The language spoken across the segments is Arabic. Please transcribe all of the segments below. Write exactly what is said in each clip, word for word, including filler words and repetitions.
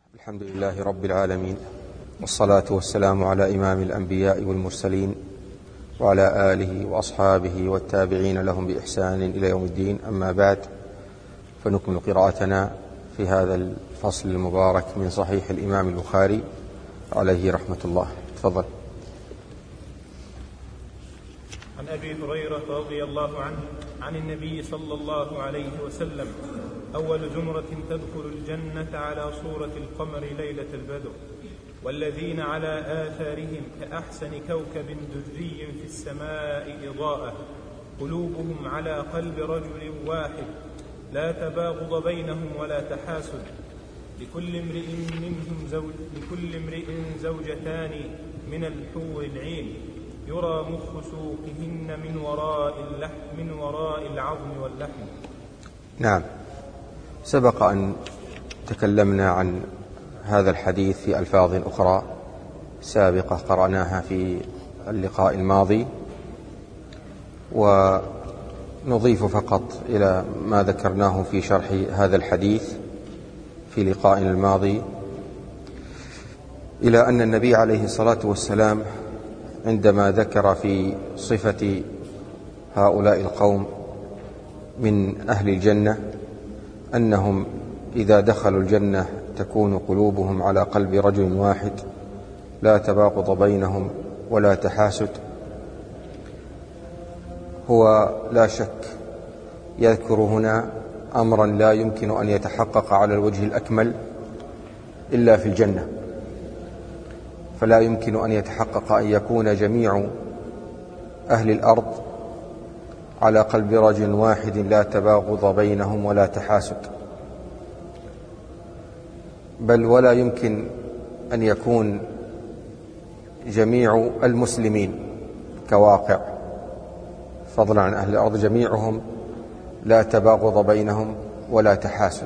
الحمد لله رب العالمين، والصلاة والسلام على إمام الأنبياء والمرسلين وعلى آله وأصحابه والتابعين لهم بإحسان إلى يوم الدين. أما بعد، فنكمل قراءتنا في هذا الفصل المبارك من صحيح الإمام البخاري عليه رحمة الله. تفضل. عن أبي هريرة رضي الله عنه عن النبي صلى الله عليه وسلم: أول زمرة تدخل الجنة على صورة القمر ليلة البدر، والذين على آثارهم كأحسن كوكب دري في السماء إضاءة، قلوبهم على قلب رجل واحد، لا تباغض بينهم ولا تحاسد، لكل امرئ منهم زوج لكل امرئ زوجتان من الحور العين، يرى مخ سوقهن من وراء اللحم من وراء العظم واللحم. نعم، سبق أن تكلمنا عن هذا الحديث في ألفاظ أخرى سابقة قرأناها في اللقاء الماضي، ونضيف فقط إلى ما ذكرناه في شرح هذا الحديث في لقائنا الماضي إلى أن النبي عليه الصلاة والسلام عندما ذكر في صفة هؤلاء القوم من أهل الجنة أنهم إذا دخلوا الجنة تكون قلوبهم على قلب رجل واحد، لا تباغض بينهم ولا تحاسد، هو لا شك يذكر هنا أمرا لا يمكن أن يتحقق على الوجه الأكمل إلا في الجنة، فلا يمكن أن يتحقق أن يكون جميع أهل الأرض على قلب رجل واحد لا تباغض بينهم ولا تحاسد، بل ولا يمكن أن يكون جميع المسلمين كواقع، فضلا عن أهل الأرض جميعهم لا تباغض بينهم ولا تحاسد.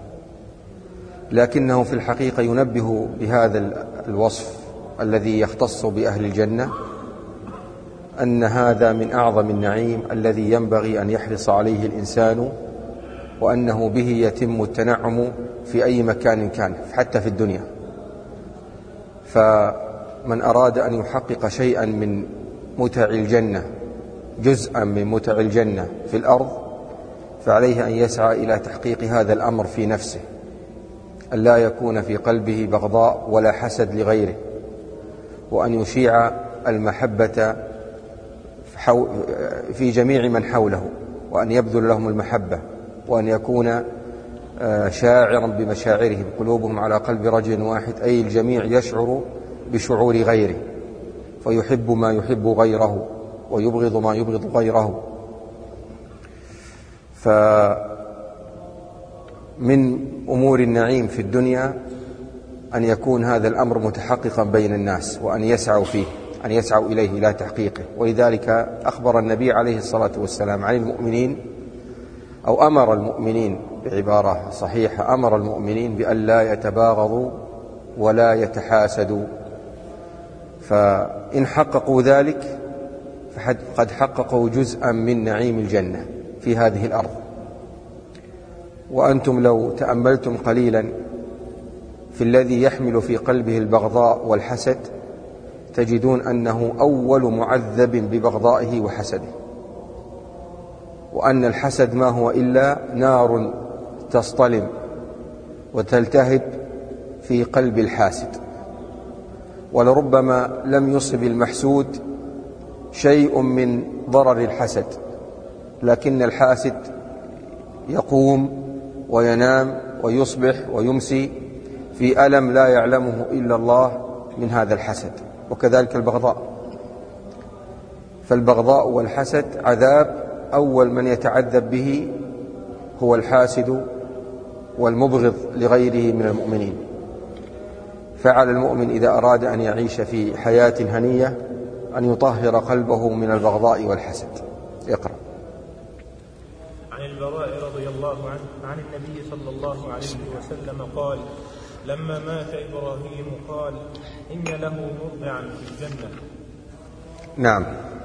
لكنه في الحقيقة ينبه بهذا الوصف الذي يختص بأهل الجنة أن هذا من أعظم النعيم الذي ينبغي أن يحرص عليه الإنسان، وأنه به يتم التنعم في أي مكان كان حتى في الدنيا. فمن أراد أن يحقق شيئا من متع الجنة، جزءا من متع الجنة في الأرض، فعليه أن يسعى إلى تحقيق هذا الأمر في نفسه، أن لا يكون في قلبه بغضاء ولا حسد لغيره، وأن يشيع المحبة في جميع من حوله، وأن يبذل لهم المحبة، وأن يكون شاعرا بمشاعرهم، قلوبهم على قلب رجل واحد، أي الجميع يشعر بشعور غيره، فيحب ما يحب غيره ويبغض ما يبغض غيره. فمن أمور النعيم في الدنيا أن يكون هذا الأمر متحققا بين الناس، وأن يسعوا فيه، أن يسعوا إليه إلى تحقيقه. ولذلك أخبر النبي عليه الصلاة والسلام عن المؤمنين، أو أمر المؤمنين بعبارة صحيحة، أمر المؤمنين بأن لا يتباغضوا ولا يتحاسدوا، فإن حققوا ذلك فقد حققوا جزءا من نعيم الجنة في هذه الأرض. وأنتم لو تأملتم قليلا في الذي يحمل في قلبه البغضاء والحسد تجدون أنه أول معذب ببغضائه وحسده، وأن الحسد ما هو إلا نار تصطلم وتلتهب في قلب الحاسد، ولربما لم يصب المحسود شيء من ضرر الحسد، لكن الحاسد يقوم وينام ويصبح ويمسي في ألم لا يعلمه إلا الله من هذا الحسد. وكذلك البغضاء، فالبغضاء والحسد عذاب أول من يتعذب به هو الحاسد والمبغض لغيره من المؤمنين. فعلى المؤمن إذا أراد أن يعيش في حياة هنية أن يطهر قلبه من البغضاء والحسد. اقرأ. عن البراء رضي الله عنه عن النبي صلى الله عليه وسلم قال: لما مات إبراهيم قال: إن له مرضعا في الجنة. نعم،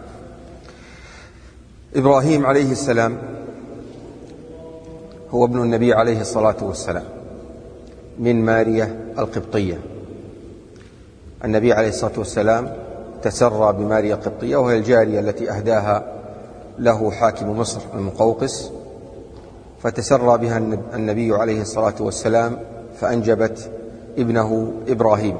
إبراهيم عليه السلام هو ابن النبي عليه الصلاة والسلام، من مارية القبطية. النبي عليه الصلاة والسلام تسرى بمارية القبطية، وهي الجارية التي أهداها له حاكم مصر المقوقس، فتسرى بها النبي عليه الصلاة والسلام فأنجبت ابنه إبراهيم.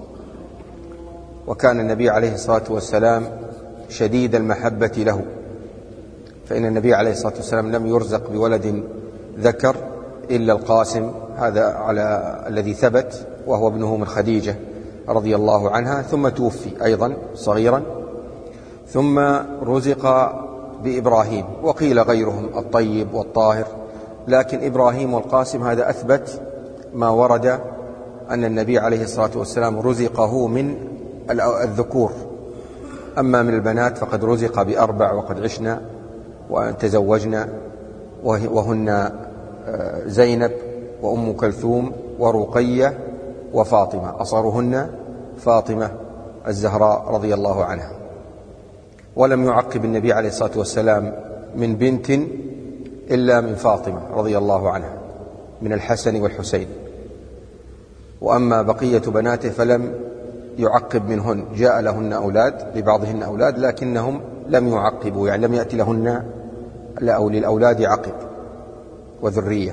وكان النبي عليه الصلاة والسلام شديد المحبة له، فإن النبي عليه الصلاة والسلام لم يرزق بولد ذكر إلا القاسم، هذا على الذي ثبت، وهو ابنه من خديجة رضي الله عنها، ثم توفي أيضا صغيرا، ثم رزق بإبراهيم، وقيل غيرهم الطيب والطاهر، لكن إبراهيم والقاسم هذا أثبت ما ورد أن النبي عليه الصلاة والسلام رزقه من الذكور، أما من البنات فقد رزق بأربع وقد عشنا وتزوجنا، وهن زينب وأم كلثوم ورقية وفاطمة، أصغرهن فاطمة الزهراء رضي الله عنها. ولم يعقب النبي عليه الصلاة والسلام من بنت إلا من فاطمة رضي الله عنها، من الحسن والحسين. وأما بقية بناته فلم يعقب منهن، جاء لهن أولاد، لبعضهن أولاد، لكنهم لم يعقبوا، يعني لم يأتي لهن أو للأولاد عقب وذرية.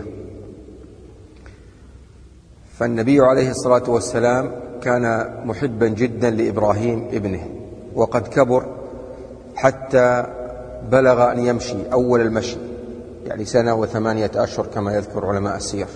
فالنبي عليه الصلاة والسلام كان محبا جدا لإبراهيم ابنه، وقد كبر حتى بلغ أن يمشي أول المشي، يعني سنة وثمانية أشهر كما يذكر علماء السير،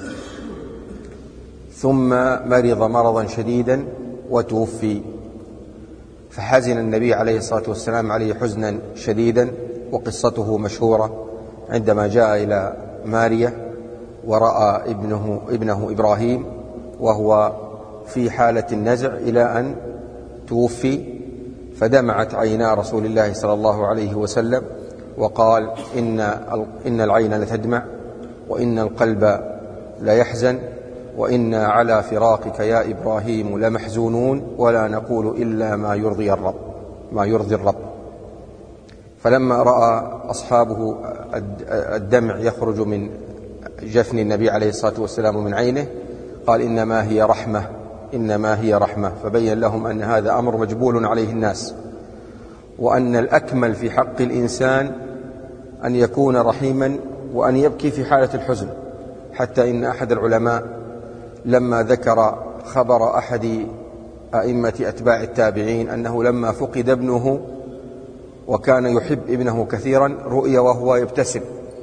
ثم مرض مرضا شديدا وتوفي، فحزن النبي عليه الصلاة والسلام عليه حزنا شديدا، وقصته مشهورة عندما جاء إلى مارية ورأى ابنه, ابنه إبراهيم وهو في حالة النزع إلى أن توفي، فدمعت عينا رسول الله صلى الله عليه وسلم، وقال إن, إن العين لتدمع وإن القلب ليحزن وإنا على فراقك يا إبراهيم لمحزونون ولا نقول إلا ما يرضي الرب ما يرضي الرب. فلما رأى أصحابه الدمع يخرج من جفن النبي عليه الصلاة والسلام ومن عينه، قال إنما هي رحمة إنما هي رحمة، فبين لهم أن هذا أمر مجبول عليه الناس، وأن الأكمل في حق الإنسان أن يكون رحيما وأن يبكي في حالة الحزن. حتى إن أحد العلماء لما ذكر خبر أحد أئمة أتباع التابعين أنه لما فقد ابنه وكان يحب ابنه كثيرا رؤي وهو يبتسم،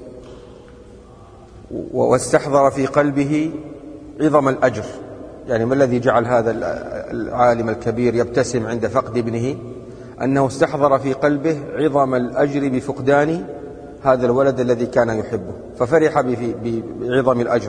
واستحضر في قلبه عظم الأجر. يعني ما الذي جعل هذا العالم الكبير يبتسم عند فقد ابنه؟ أنه استحضر في قلبه عظم الأجر بفقدان هذا الولد الذي كان يحبه، ففرح بعظم الأجر.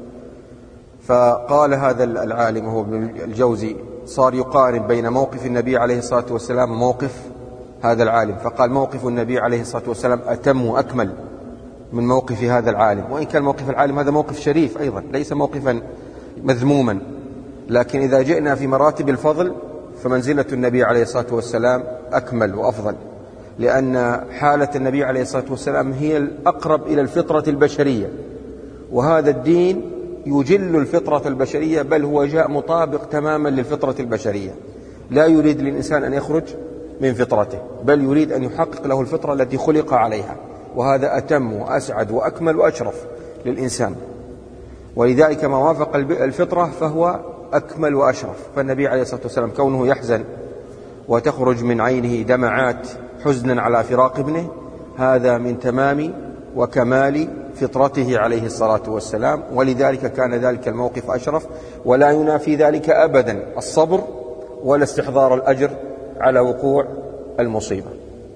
فقال هذا العالم وهو ابن الجوزي، صار يقارن بين موقف النبي عليه الصلاة والسلام وموقف هذا العالم، فقال موقف النبي عليه الصلاة والسلام أتم وأكمل من موقف هذا العالم، وإن كان موقف العالم هذا موقف شريف أيضا، ليس موقفا مذموما، لكن إذا جئنا في مراتب الفضل فمنزلة النبي عليه الصلاة والسلام أكمل وأفضل، لأن حالة النبي عليه الصلاة والسلام هي الأقرب إلى الفطرة البشرية، وهذا الدين يجل الفطرة البشرية، بل هو جاء مطابق تماما للفطرة البشرية، لا يريد للإنسان أن يخرج من فطرته، بل يريد أن يحقق له الفطرة التي خلق عليها، وهذا أتم وأسعد وأكمل وأشرف للإنسان. ولذلك ما وافق الفطرة فهو أكمل وأشرف. فالنبي عليه الصلاة والسلام كونه يحزن وتخرج من عينه دمعات حزنا على فراق ابنه، هذا من تمام وكمال فطرته عليه الصلاة والسلام، ولذلك كان ذلك الموقف أشرف، ولا ينافي ذلك أبدا الصبر ولا استحضار الأجر على وقوع المصيبة.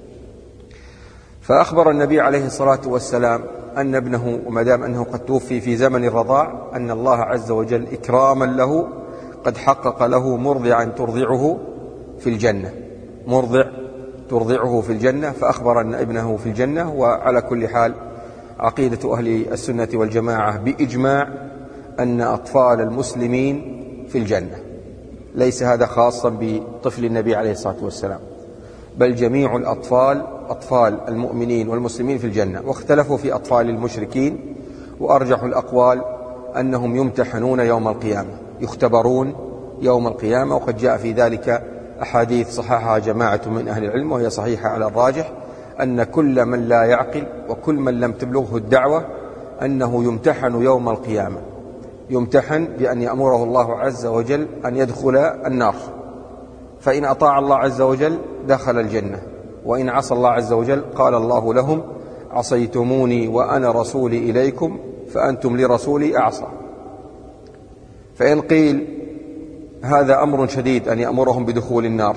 فأخبر النبي عليه الصلاة والسلام أن ابنه، وما دام أنه قد توفي في زمن الرضاع، أن الله عز وجل إكراما له قد حقق له مرضعا ترضعه في الجنة، مرضع ترضعه في الجنة، فأخبر أن ابنه في الجنة. وعلى كل حال عقيدة أهل السنة والجماعة بإجماع أن أطفال المسلمين في الجنة، ليس هذا خاصا بطفل النبي عليه الصلاة والسلام، بل جميع الأطفال أطفال المؤمنين والمسلمين في الجنة. واختلفوا في أطفال المشركين، وأرجح الأقوال أنهم يمتحنون يوم القيامة، يختبرون يوم القيامة، وقد جاء في ذلك أحاديث صححها جماعة من أهل العلم وهي صحيحة على الراجح، أن كل من لا يعقل وكل من لم تبلغه الدعوة أنه يمتحن يوم القيامة، يمتحن بأن يأمره الله عز وجل أن يدخل النار، فإن أطاع الله عز وجل دخل الجنة، وإن عصى الله عز وجل قال الله لهم عصيتموني وأنا رسولي إليكم فأنتم لرسولي أعصى. فإن قيل هذا أمر شديد أن يأمرهم بدخول النار،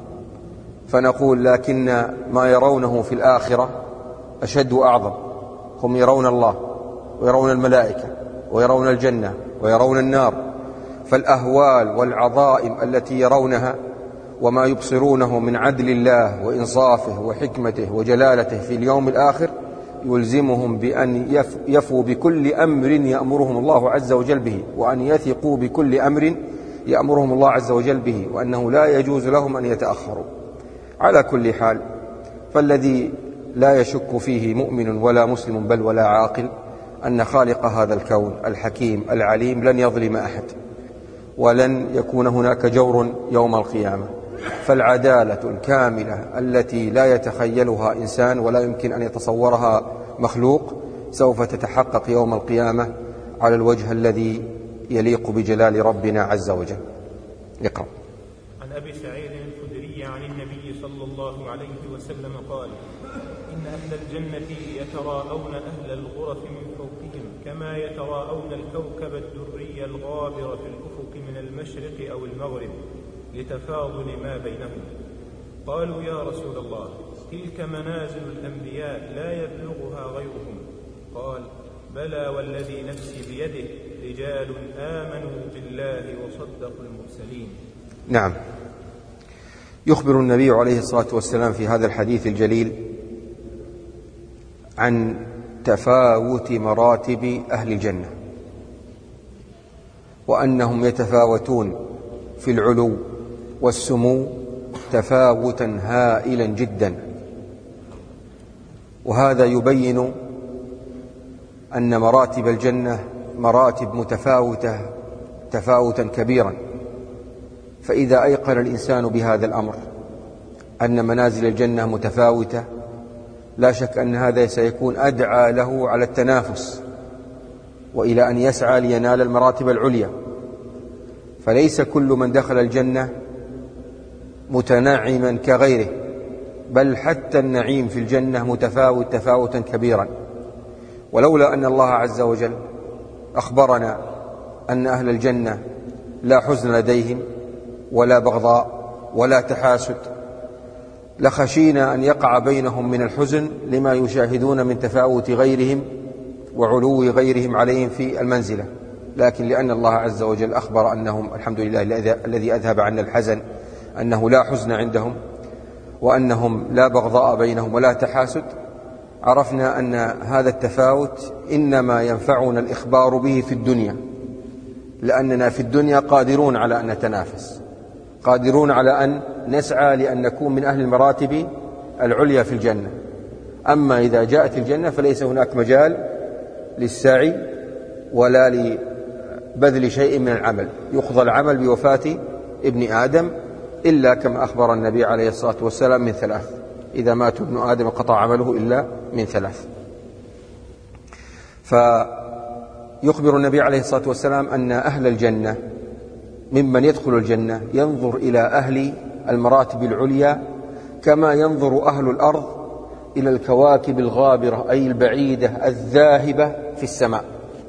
فنقول لكن ما يرونه في الآخرة أشد وأعظم، هم يرون الله ويرون الملائكة ويرون الجنة ويرون النار، فالأهوال والعظائم التي يرونها وما يبصرونه من عدل الله وإنصافه وحكمته وجلالته في اليوم الآخر يلزمهم بأن يفوا بكل أمر يأمرهم الله عز وجل به، وأن يثقوا بكل أمر يأمرهم الله عز وجل به، وأنه لا يجوز لهم أن يتأخروا. على كل حال، فالذي لا يشك فيه مؤمن ولا مسلم بل ولا عاقل أن خالق هذا الكون الحكيم العليم لن يظلم أحد، ولن يكون هناك جور يوم القيامة، فالعدالة الكاملة التي لا يتخيلها إنسان ولا يمكن أن يتصورها مخلوق سوف تتحقق يوم القيامة على الوجه الذي يليق بجلال ربنا عز وجل. اقرأ. عن أبي سعيد الخدري عن النبي صلى الله عليه وسلم قال: إن أهل الجنة يتراءون أهل الغرف من فوقهم كما يتراءون الكوكب الدري الغابر في الأفق من المشرق أو المغرب لتفاضل ما بينهم. قالوا: يا رسول الله، تلك منازل الأنبياء لا يبلغها غيرهم. قال: بلى والذي نفسي بيده، رجال آمنوا بالله وصدقوا المرسلين. نعم، يخبر النبي عليه الصلاة والسلام في هذا الحديث الجليل عن تفاوت مراتب أهل الجنة، وأنهم يتفاوتون في العلو والسمو تفاوتا هائلا جدا، وهذا يبين أن مراتب الجنة مراتب متفاوتة تفاوتا كبيرا. فإذا أيقن الإنسان بهذا الأمر أن منازل الجنة متفاوتة، لا شك أن هذا سيكون أدعى له على التنافس وإلى أن يسعى لينال المراتب العليا. فليس كل من دخل الجنة متناعما كغيره، بل حتى النعيم في الجنة متفاوت تفاوتا كبيرا. ولولا أن الله عز وجل أخبرنا أن أهل الجنة لا حزن لديهم ولا بغضاء ولا تحاسد لخشينا أن يقع بينهم من الحزن لما يشاهدون من تفاوت غيرهم وعلو غيرهم عليهم في المنزلة، لكن لأن الله عز وجل أخبر أنهم الحمد لله الذي أذهب عنا الحزن، أنه لا حزن عندهم وأنهم لا بغضاء بينهم ولا تحاسد، عرفنا أن هذا التفاوت إنما ينفعنا الإخبار به في الدنيا، لأننا في الدنيا قادرون على أن نتنافس، قادرون على أن نسعى لأن نكون من أهل المراتب العليا في الجنة. أما إذا جاءت الجنة فليس هناك مجال للسعي ولا لبذل شيء من العمل، يقضى العمل بوفاة ابن آدم، إلا كما أخبر النبي عليه الصلاة والسلام من ثلاث: إذا مات ابن آدم قطع عمله إلا من ثلاث. فيخبر النبي عليه الصلاة والسلام أن أهل الجنة ممن يدخل الجنة ينظر إلى أهل المراتب العليا كما ينظر أهل الأرض إلى الكواكب الغابرة، أي البعيدة الذاهبة في السماء.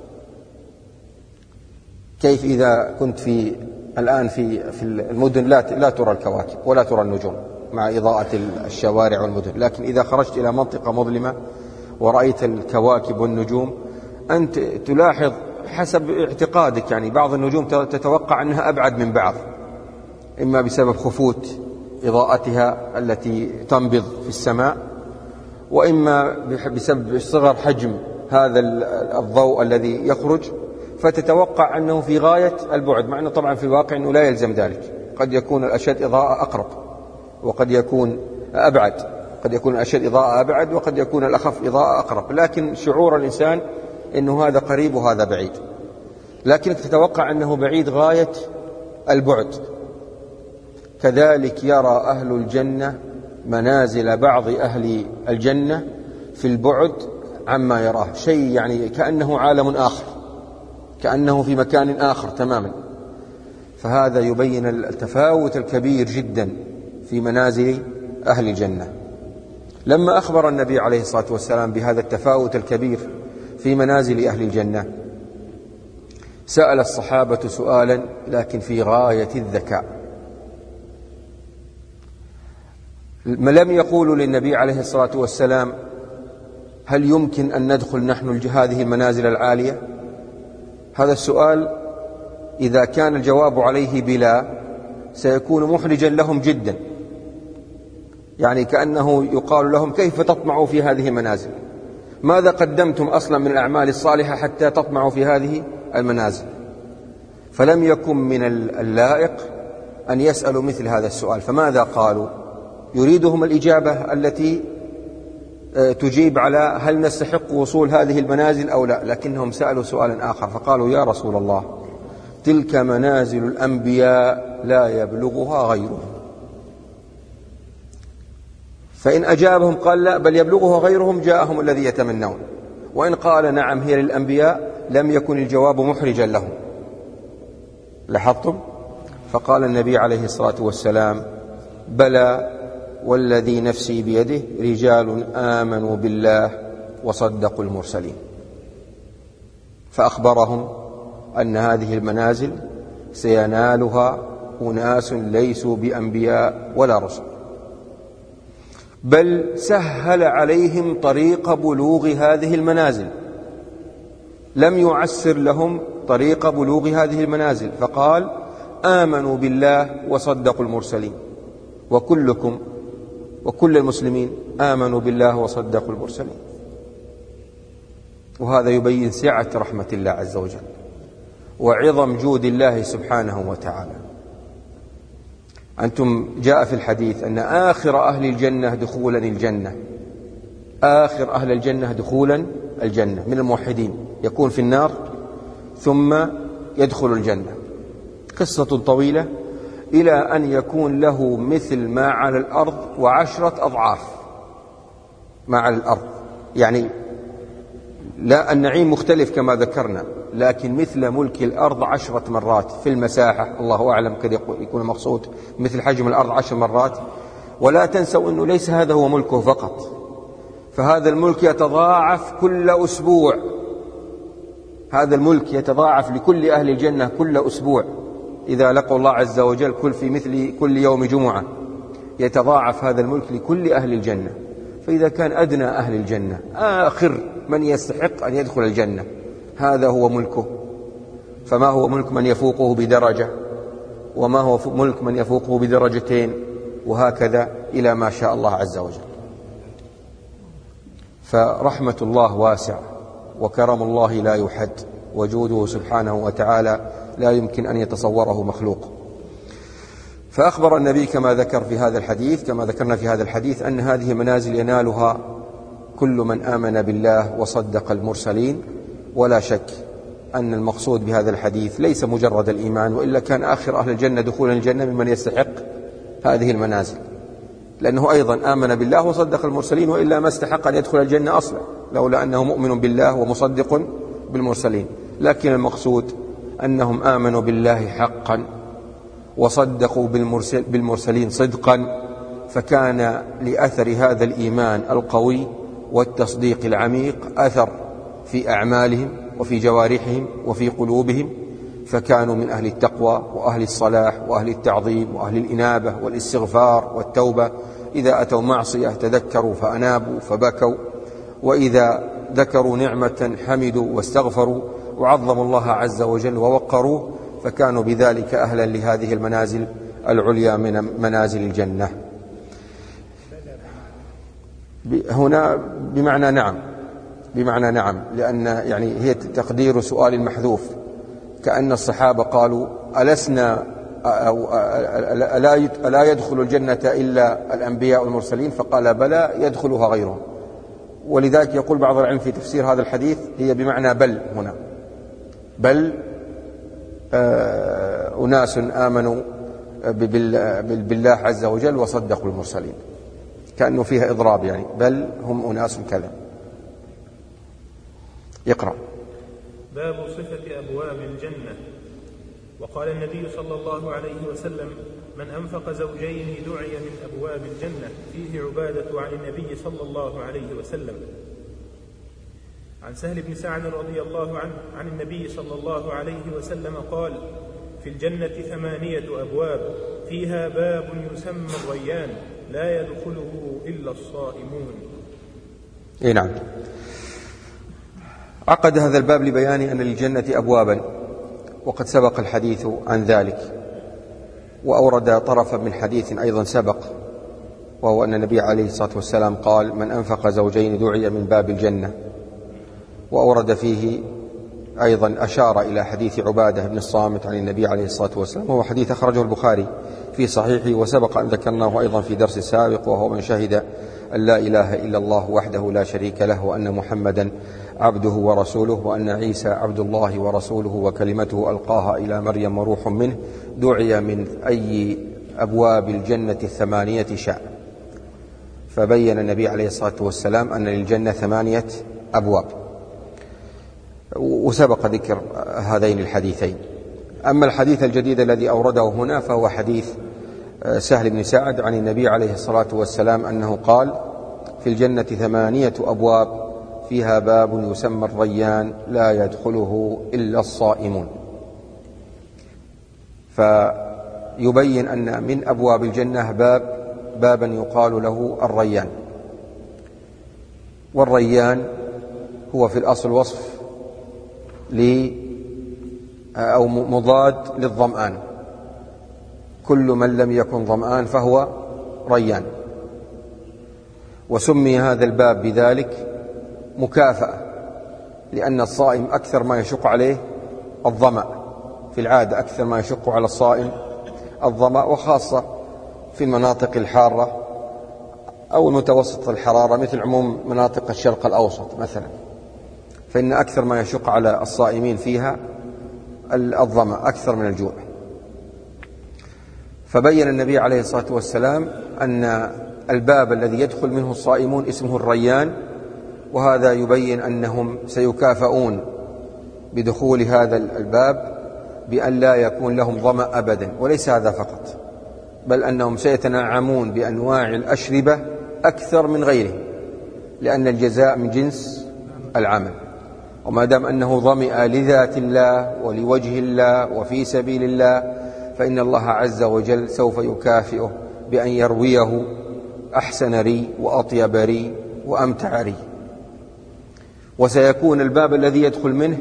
كيف إذا كنت في الآن في في المدن لا لا ترى الكواكب ولا ترى النجوم مع إضاءة الشوارع والمدن، لكن إذا خرجت إلى منطقة مظلمة ورأيت الكواكب والنجوم أنت تلاحظ حسب اعتقادك، يعني بعض النجوم تتوقع أنها أبعد من بعض، إما بسبب خفوت إضاءتها التي تنبض في السماء، وإما بسبب صغر حجم هذا الضوء الذي يخرج، فتتوقع أنه في غاية البعد، مع أنه طبعا في الواقع أنه لا يلزم ذلك. قد يكون الأشد إضاءة أقرب وقد يكون أبعد، قد يكون الأشد إضاءة أبعد وقد يكون الأخف إضاءة أقرب، لكن شعور الإنسان أنه هذا قريب وهذا بعيد. لكنك تتوقع أنه بعيد غاية البعد. كذلك يرى أهل الجنة منازل بعض أهل الجنة في البعد عما يراه، شيء يعني كأنه عالم آخر، كأنه في مكان آخر تماما. فهذا يبين التفاوت الكبير جدا في منازل أهل الجنة. لما أخبر النبي عليه الصلاة والسلام بهذا التفاوت الكبير في منازل أهل الجنة، سأل الصحابة سؤالا لكن في غاية الذكاء. لم يقولوا للنبي عليه الصلاة والسلام هل يمكن أن ندخل نحن هذه المنازل العالية؟ هذا السؤال إذا كان الجواب عليه بلا سيكون محرجا لهم جدا، يعني كأنه يقال لهم كيف تطمعوا في هذه المنازل؟ ماذا قدمتم أصلا من الأعمال الصالحة حتى تطمعوا في هذه المنازل؟ فلم يكن من اللائق أن يسألوا مثل هذا السؤال. فماذا قالوا؟ يريدهم الإجابة التي تجيب على هل نستحق وصول هذه المنازل أو لا، لكنهم سألوا سؤالا آخر فقالوا يا رسول الله تلك منازل الأنبياء لا يبلغها غيرهم. فإن أجابهم قال لا بل يبلغها غيرهم جاءهم الذي يتمنون، وإن قال نعم هي للأنبياء لم يكن الجواب محرجا لهم. لاحظتم؟ فقال النبي عليه الصلاة والسلام بلى والذي نفسي بيده رجال آمنوا بالله وصدقوا المرسلين. فأخبرهم أن هذه المنازل سينالها أناس ليسوا بأنبياء ولا رسل، بل سهل عليهم طريق بلوغ هذه المنازل، لم يعسر لهم طريق بلوغ هذه المنازل، فقال آمنوا بالله وصدقوا المرسلين. وكلكم وكل المسلمين آمنوا بالله وصدقوا المرسلين. وهذا يبين سعة رحمة الله عز وجل وعظم جود الله سبحانه وتعالى. أنتم جاء في الحديث أن آخر أهل الجنة دخولا الجنة، آخر أهل الجنة دخولا الجنة من الموحدين يكون في النار ثم يدخل الجنة. قصة طويلة إلى أن يكون له مثل ما على الأرض وعشرة أضعاف ما على الأرض، يعني لا النعيم مختلف كما ذكرنا، لكن مثل ملك الأرض عشرة مرات في المساحة، الله أعلم كذا يكون مقصود مثل حجم الأرض عشر مرات. ولا تنسوا أنه ليس هذا هو ملكه فقط، فهذا الملك يتضاعف كل أسبوع، هذا الملك يتضاعف لكل أهل الجنة كل أسبوع إذا لقوا الله عز وجل كل في مثل كل يوم جمعة، يتضاعف هذا الملك لكل أهل الجنة. فإذا كان أدنى أهل الجنة آخر من يستحق أن يدخل الجنة هذا هو ملكه، فما هو ملك من يفوقه بدرجة، وما هو ملك من يفوقه بدرجتين، وهكذا إلى ما شاء الله عز وجل. فرحمة الله واسع وكرم الله لا يحد، وجوده سبحانه وتعالى لا يمكن أن يتصوره مخلوق. فأخبر النبي كما ذكر في هذا الحديث كما ذكرنا في هذا الحديث أن هذه منازل ينالها كل من آمن بالله وصدق المرسلين. ولا شك أن المقصود بهذا الحديث ليس مجرد الإيمان، وإلا كان آخر أهل الجنة دخول الجنة ممن يستحق هذه المنازل، لأنه أيضا آمن بالله وصدق المرسلين، وإلا ما استحق أن يدخل الجنة أصلا لولا أنه مؤمن بالله ومصدق بالمرسلين. لكن المقصود أنهم آمنوا بالله حقا وصدقوا بالمرسل بالمرسلين صدقا، فكان لأثر هذا الإيمان القوي والتصديق العميق أثر في أعمالهم وفي جوارحهم وفي قلوبهم، فكانوا من أهل التقوى وأهل الصلاح وأهل التعظيم وأهل الإنابة والاستغفار والتوبة. إذا أتوا معصية تذكروا فأنابوا فبكوا، وإذا ذكروا نعمة حمدوا واستغفروا وعظموا الله عز وجل ووقروه، فكانوا بذلك أهلا لهذه المنازل العليا من منازل الجنة. هنا بمعنى نعم بمعنى نعم لأن يعني هي تقدير سؤال المحذوف، كأن الصحابة قالوا ألسنا أو ألا يدخل الجنة إلا الأنبياء والمرسلين؟ فقال بلى يدخلها غيرهم. ولذلك يقول بعض العلم في تفسير هذا الحديث هي بمعنى بل، هنا بل أناس آمنوا بالله عز وجل وصدقوا المرسلين، كأنه فيها إضراب يعني، بل هم أناس كذا. يقرأ. باب صفة أبواب الجنة. وقال النبي صلى الله عليه وسلم: من أنفق زوجين دعي من أبواب الجنة. فيه عبادة عن النبي صلى الله عليه وسلم. عن سهل بن سعد رضي الله عنه عن النبي صلى الله عليه وسلم قال: في الجنة ثمانية أبواب، فيها باب يسمى الريان، لا يدخله إلا الصائمون. إيه نعم. عقد هذا الباب لبيان أن للجنة أبوابا، وقد سبق الحديث عن ذلك، وأورد طرفا من حديث أيضا سبق، وهو أن النبي عليه الصلاة والسلام قال: من أنفق زوجين دعي من باب الجنة. وأورد فيه أيضا أشار إلى حديث عبادة بن الصامت عن النبي عليه الصلاة والسلام، وهو حديث أخرجه البخاري في صحيحه، وسبق أن ذكرناه أيضا في درس سابق، وهو من شهد أن لا إله إلا الله وحده لا شريك له، وأن محمدا عبده ورسوله، وأن عيسى عبد الله ورسوله وكلمته ألقاها إلى مريم وروح منه، دعي من أي أبواب الجنة الثمانية شاء. فبين النبي عليه الصلاة والسلام أن للجنة ثمانية أبواب، وسبق ذكر هذين الحديثين. أما الحديث الجديد الذي أورده هنا فهو حديث سهل بن سعد عن النبي عليه الصلاة والسلام أنه قال: في الجنة ثمانية أبواب، فيها باب يسمى الريان، لا يدخله إلا الصائمون. فيبين أن من أبواب الجنة باب بابا يقال له الريان. والريان هو في الأصل وصف ل أو مضاد للظمآن، كل من لم يكن ظمآن فهو ريان. وسمي هذا الباب بذلك مكافأة، لأن الصائم أكثر ما يشق عليه الظمأ، في العادة أكثر ما يشق على الصائم الظمأ، وخاصة في المناطق الحارة أو المتوسط الحرارة، مثل عموم مناطق الشرق الأوسط مثلا، فإن أكثر ما يشق على الصائمين فيها الظمأ أكثر من الجوع. فبين النبي عليه الصلاة والسلام أن الباب الذي يدخل منه الصائمون اسمه الريان، وهذا يبين أنهم سيكافئون بدخول هذا الباب بأن لا يكون لهم ظمأ أبدا. وليس هذا فقط، بل أنهم سيتنعمون بأنواع الأشربة أكثر من غيرهم، لأن الجزاء من جنس العمل. وما دام أنه ظمئ لذات الله ولوجه الله وفي سبيل الله، فإن الله عز وجل سوف يكافئه بأن يرويه أحسن ري وأطيب ري وأمتع ري. وسيكون الباب الذي يدخل منه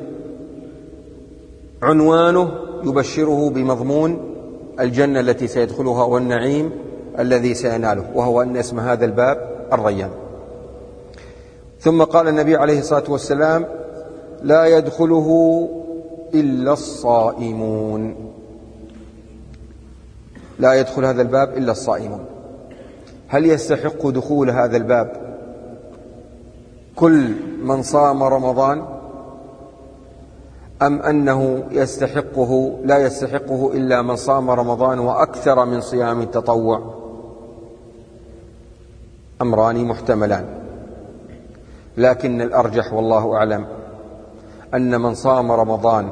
عنوانه يبشره بمضمون الجنة التي سيدخلها والنعيم الذي سيناله، وهو أن اسم هذا الباب الريان. ثم قال النبي عليه الصلاة والسلام: لا يدخله إلا الصائمون. لا يدخل هذا الباب إلا الصائمون. هل يستحق دخول هذا الباب كل من صام رمضان، أم أنه يستحقه لا يستحقه إلا من صام رمضان وأكثر من صيام التطوع؟ أمران محتملان، لكن الأرجح والله أعلم أن من صام رمضان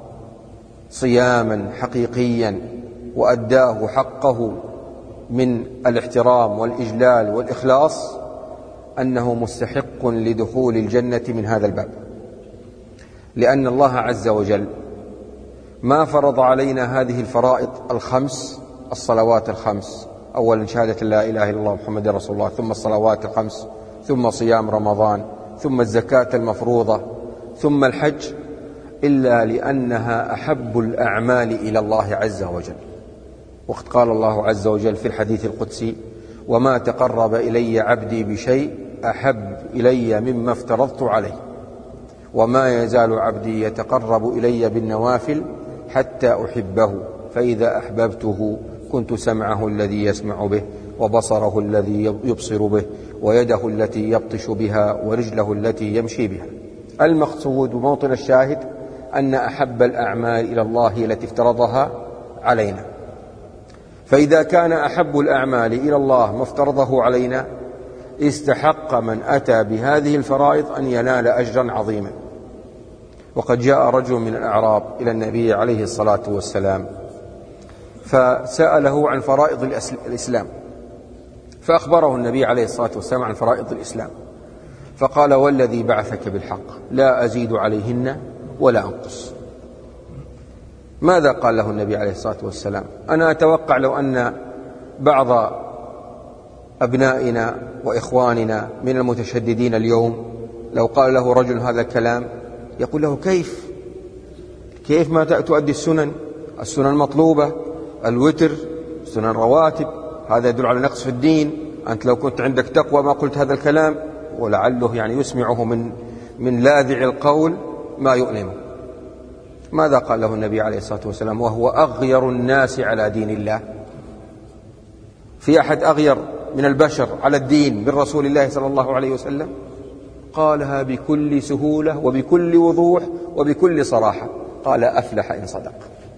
صياما حقيقيا وأداه حقه من الاحترام والإجلال والإخلاص أنه مستحق لدخول الجنة من هذا الباب، لأن الله عز وجل ما فرض علينا هذه الفرائض الخمس، الصلوات الخمس، أولا شهادة لا إله إلا الله محمد رسول الله، ثم الصلوات الخمس، ثم صيام رمضان، ثم الزكاة المفروضة، ثم الحج، إلا لأنها أحب الأعمال إلى الله عز وجل. وقد قال الله عز وجل في الحديث القدسي: وما تقرب إلي عبدي بشيء أحب إلي مما افترضت عليه، وما يزال عبدي يتقرب إلي بالنوافل حتى أحبه، فإذا أحببته كنت سمعه الذي يسمع به، وبصره الذي يبصر به، ويده التي يبطش بها، ورجله التي يمشي بها. المقصود وموطن الشاهد أن أحب الأعمال إلى الله هي التي افترضها علينا. فإذا كان أحب الأعمال إلى الله ما افترضه علينا استحق من أتى بهذه الفرائض أن ينال أجرا عظيما. وقد جاء رجل من الأعراب إلى النبي عليه الصلاة والسلام فسأله عن فرائض الإسلام، فأخبره النبي عليه الصلاة والسلام عن فرائض الإسلام، فقال: والذي بعثك بالحق لا أزيد عليهن ولا أنقص. ماذا قال له النبي عليه الصلاة والسلام؟ أنا أتوقع لو أن بعض أبنائنا وإخواننا من المتشددين اليوم لو قال له رجل هذا الكلام يقول له: كيف كيف ما تؤدي السنن السنن المطلوبة، الوتر، سنن الرواتب، هذا يدل على نقص في الدين، أنت لو كنت عندك تقوى ما قلت هذا الكلام. ولعله يعني يسمعه من من لاذع القول ما يؤلمه. ماذا قال له النبي عليه الصلاة والسلام وهو أغير الناس على دين الله؟ في أحد أغير من البشر على الدين من رسول الله صلى الله عليه وسلم؟ قالها بكل سهولة وبكل وضوح وبكل صراحة، قال: أفلح إن صدق.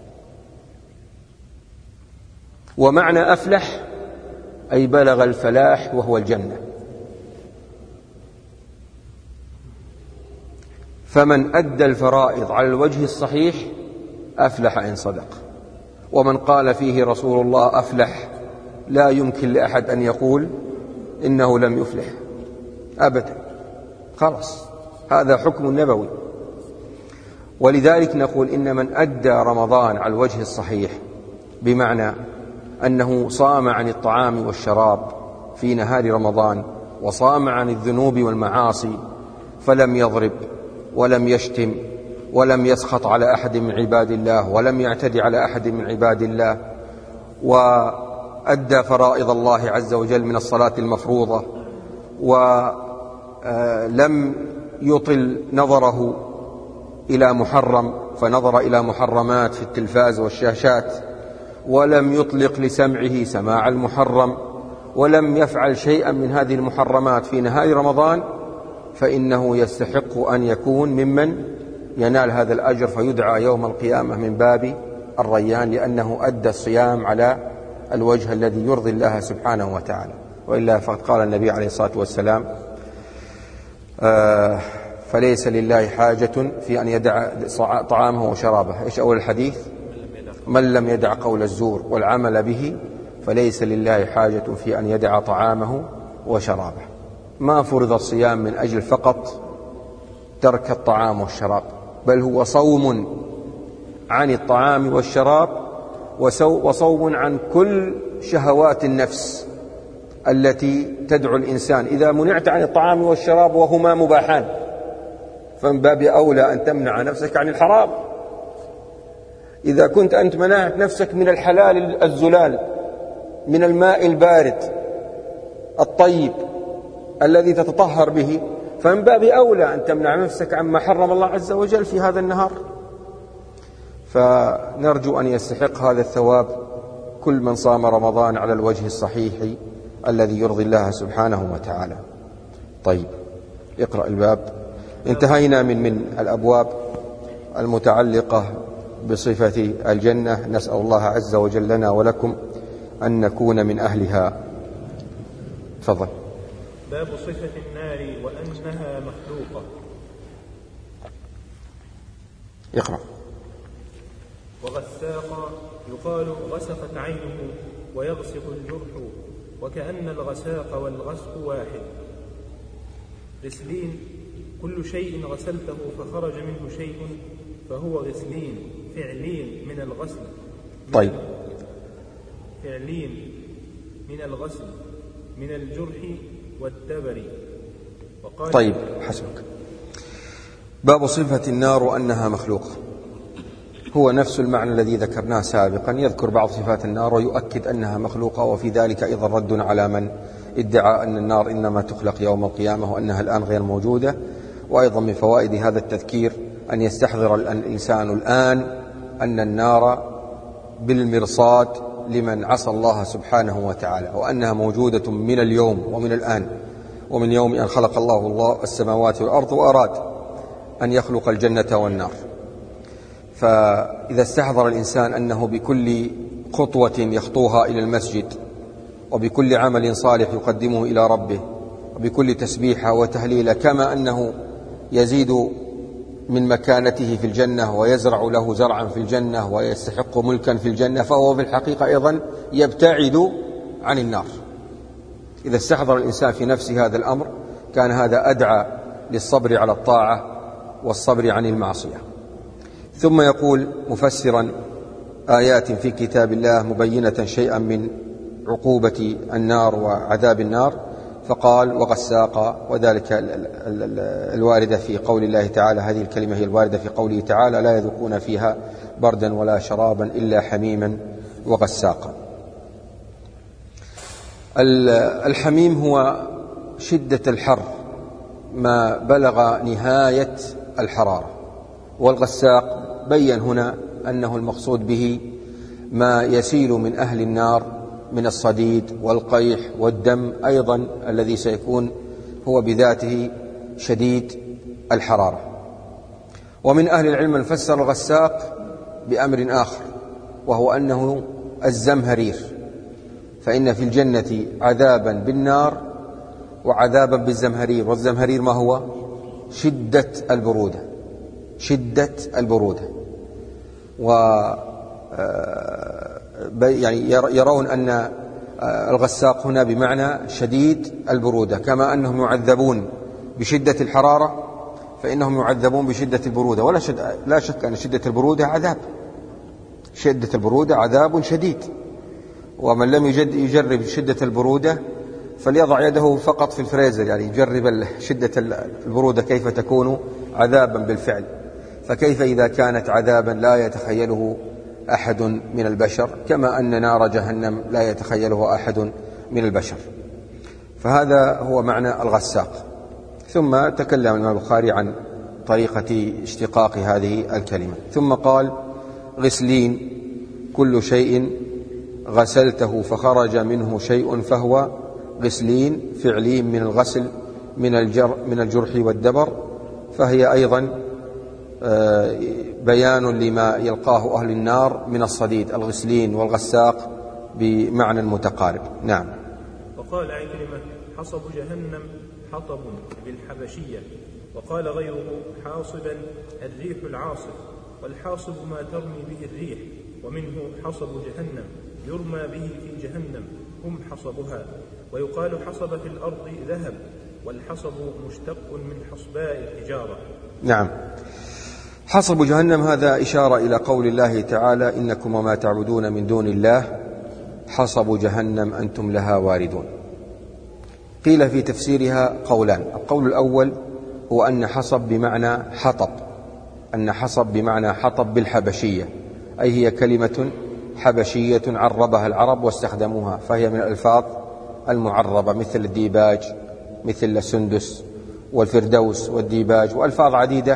ومعنى أفلح أي بلغ الفلاح وهو الجنة. فمن أدى الفرائض على الوجه الصحيح أفلح إن صدق. ومن قال فيه رسول الله أفلح لا يمكن لأحد أن يقول إنه لم يفلح أبدا، خلاص هذا حكم نبوي. ولذلك نقول إن من أدى رمضان على الوجه الصحيح بمعنى أنه صام عن الطعام والشراب في نهار رمضان وصام عن الذنوب والمعاصي، فلم يضرب ولم يشتم ولم يسخط على أحد من عباد الله ولم يعتدي على أحد من عباد الله، وأدى فرائض الله عز وجل من الصلاة المفروضة، ولم يطل نظره إلى محرم فنظر إلى محرمات في التلفاز والشاشات، ولم يطلق لسمعه سماع المحرم، ولم يفعل شيئا من هذه المحرمات في نهار رمضان، فإنه يستحق أن يكون ممن ينال هذا الأجر فيدعى يوم القيامة من باب الريان، لأنه أدى الصيام على الوجه الذي يرضي الله سبحانه وتعالى. وإلا فقد قال النبي عليه الصلاة والسلام: آه فليس لله حاجة في أن يدع طعامه وشرابه. إيش أول الحديث؟ من لم يدع قول الزور والعمل به فليس لله حاجة في أن يدع طعامه وشرابه. ما فرض الصيام من أجل فقط ترك الطعام والشراب، بل هو صوم عن الطعام والشراب وصوم عن كل شهوات النفس التي تدعو الإنسان. إذا منعت عن الطعام والشراب وهما مباحان فمن باب أولى أن تمنع نفسك عن الحرام. إذا كنت أنت منعت نفسك من الحلال الزلال، من الماء البارد الطيب الذي تتطهر به، فمن باب أولى أن تمنع نفسك عما حرم الله عز وجل في هذا النهار. فنرجو أن يستحق هذا الثواب كل من صام رمضان على الوجه الصحيح الذي يرضي الله سبحانه وتعالى. طيب، اقرأ الباب. انتهينا من من الأبواب المتعلقة بصفة الجنة. نسأل الله عز وجل لنا ولكم أن نكون من أهلها. تفضل. باب صفة النار وأنها مخلوقة. اقرأ. وغساق يقال غسقت عينه ويغسق الجرح، وكأن الغساق والغسق واحد. غسلين كل شيء غسلته فخرج منه شيء فهو غسلين، فعلين من الغسل. طيب، فعلين من الغسل من الجرح والدبر. وقال طيب حسبك. باب صفة النار وأنها مخلوقة هو نفس المعنى الذي ذكرناه سابقا، يذكر بعض صفات النار ويؤكد أنها مخلوقة، وفي ذلك أيضا رد على من ادعى أن النار إنما تخلق يوم القيامة وأنها الآن غير موجودة. وأيضا من فوائد هذا التذكير أن يستحضر الإنسان الآن أن النار بالمرصاد لمن عصى الله سبحانه وتعالى، وأنها موجودة من اليوم ومن الآن ومن يوم أن خلق الله الله السماوات والأرض وأراد أن يخلق الجنة والنار. فإذا استحضر الإنسان أنه بكل خطوة يخطوها إلى المسجد وبكل عمل صالح يقدمه إلى ربه وبكل تسبيحة وتهليل كما أنه يزيد من مكانته في الجنة ويزرع له زرعا في الجنة ويستحق ملكا في الجنة، فهو في الحقيقة أيضا يبتعد عن النار. إذا استحضر الإنسان في نفسه هذا الأمر كان هذا أدعى للصبر على الطاعة والصبر عن المعصية. ثم يقول مفسرا آيات في كتاب الله مبينة شيئا من عقوبة النار وعذاب النار، فقال وغساقا، وذلك الواردة في قول الله تعالى، هذه الكلمة هي الواردة في قوله تعالى لا يذوقون فيها بردا ولا شرابا إلا حميما وغساقا. الحميم هو شدة الحر ما بلغ نهاية الحرارة، والغساق بين هنا أنه المقصود به ما يسيل من أهل النار من الصديد والقيح والدم أيضا الذي سيكون هو بذاته شديد الحرارة. ومن أهل العلم من فسر الغساق بأمر آخر، وهو أنه الزمهرير، فإن في الجنة عذابا بالنار وعذابا بالزمهرير، والزمهرير ما هو؟ شدة البرودة، شدة البرودة. و يعني يرون أن الغساق هنا بمعنى شديد البرودة، كما أنهم يعذبون بشدة الحرارة فإنهم يعذبون بشدة البرودة، ولا شد لا شك أن شدة البرودة عذاب، شدة البرودة عذاب شديد. ومن لم يجد يجرب شدة البرودة فليضع يده فقط في الفريزر، يعني يجرب شدة البرودة كيف تكون عذابا بالفعل، فكيف إذا كانت عذابا لا يتخيله أحد من البشر، كما أن نار جهنم لا يتخيله أحد من البشر. فهذا هو معنى الغساق. ثم تكلم الإمام البخاري عن طريقة اشتقاق هذه الكلمة، ثم قال غسلين كل شيء غسلته فخرج منه شيء فهو غسلين، فعلين من الغسل من الجر من الجرح والدبر، فهي أيضا بيان لما يلقاه أهل النار من الصديد، الغسلين والغساق بمعنى متقارب. نعم. وقال عكرمة حصب جهنم حطب بالحبشية، وقال غيره حاصبا الريح العاصف، والحاصب ما ترمي به الريح، ومنه حصب جهنم يرمى به في جهنم هم حصبها. ويقال حصب في الأرض ذهب، والحصب مشتق من حصباء الحجارة. نعم. حصب جهنم هذا إشارة إلى قول الله تعالى إنكم وما تعبدون من دون الله حصب جهنم أنتم لها واردون. قيل في تفسيرها قولان، القول الأول هو أن حصب بمعنى حطب، أن حصب بمعنى حطب بالحبشية، أي هي كلمة حبشية عربها العرب واستخدموها، فهي من الألفاظ المعربة مثل الديباج، مثل السندس والفردوس والديباج، وألفاظ عديدة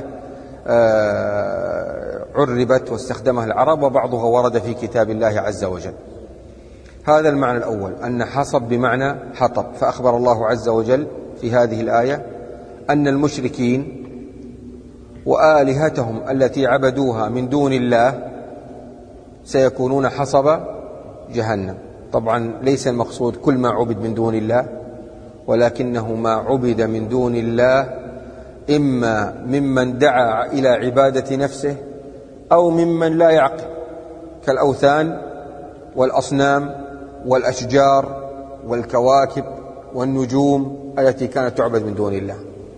عربت واستخدمها العرب، وبعضها ورد في كتاب الله عز وجل. هذا المعنى الأول، أن حصب بمعنى حطب. فأخبر الله عز وجل في هذه الآية أن المشركين وآلهتهم التي عبدوها من دون الله سيكونون حصب جهنم. طبعا ليس المقصود كل ما عبد من دون الله، ولكنه ما عبد من دون الله إما ممن دعا إلى عبادة نفسه أو ممن لا يعقل، كالأوثان والأصنام والأشجار والكواكب والنجوم التي كانت تعبد من دون الله.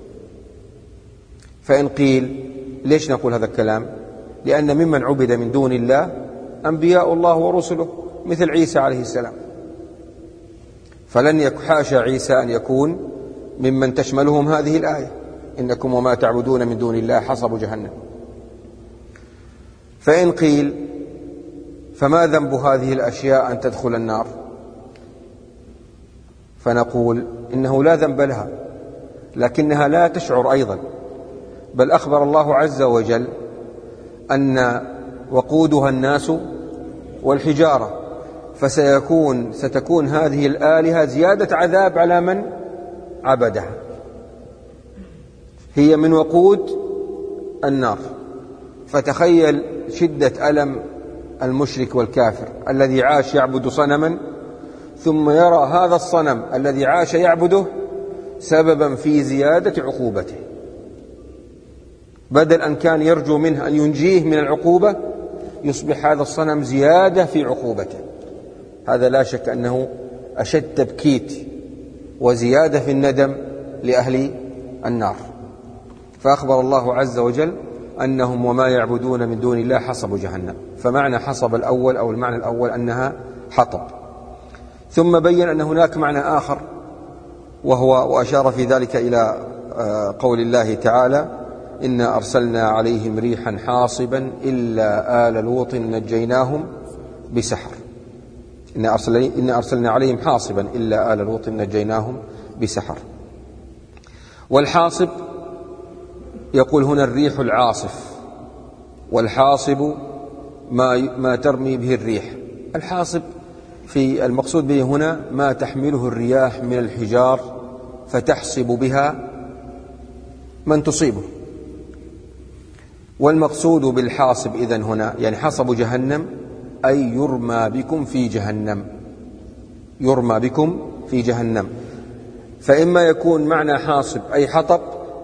فإن قيل ليش نقول هذا الكلام؟ لأن ممن عبد من دون الله أنبياء الله ورسله مثل عيسى عليه السلام، فلن يحاشى عيسى أن يكون ممن تشملهم هذه الآية إنكم وما تعبدون من دون الله حصب جهنم. فإن قيل فما ذنب هذه الأشياء أن تدخل النار؟ فنقول إنه لا ذنب لها، لكنها لا تشعر أيضا، بل أخبر الله عز وجل أن وقودها الناس والحجارة، فسيكون ستكون هذه الآلهة زيادة عذاب على من عبدها. هي من وقود النار، فتخيل شدة ألم المشرك والكافر الذي عاش يعبد صنما، ثم يرى هذا الصنم الذي عاش يعبده سببا في زيادة عقوبته، بدل أن كان يرجو منه أن ينجيه من العقوبة يصبح هذا الصنم زيادة في عقوبته. هذا لا شك أنه أشد تبكيت وزيادة في الندم لأهل النار. فأخبر الله عز وجل أنهم وما يعبدون من دون الله حصب جهنم. فمعنى حصب الأول أو المعنى الأول أنها حطب. ثم بين أن هناك معنى آخر، وهو وأشار في ذلك إلى قول الله تعالى: إنا أرسلنا عليهم ريحا حاصبا إلا آل لوط نجيناهم بسحر. إنا أرسلنا, إنا أرسلنا عليهم حاصبا إلا آل لوط نجيناهم بسحر. والحاصب يقول هنا الريح العاصف، والحاصب ما, ما ترمي به الريح. الحاصب في المقصود به هنا ما تحمله الرياح من الحجار فتحصب بها من تصيبه. والمقصود بالحاصب إذن هنا يعني حصب جهنم أي يرمى بكم في جهنم، يرمى بكم في جهنم. فإما يكون معنى حاصب أي حطب،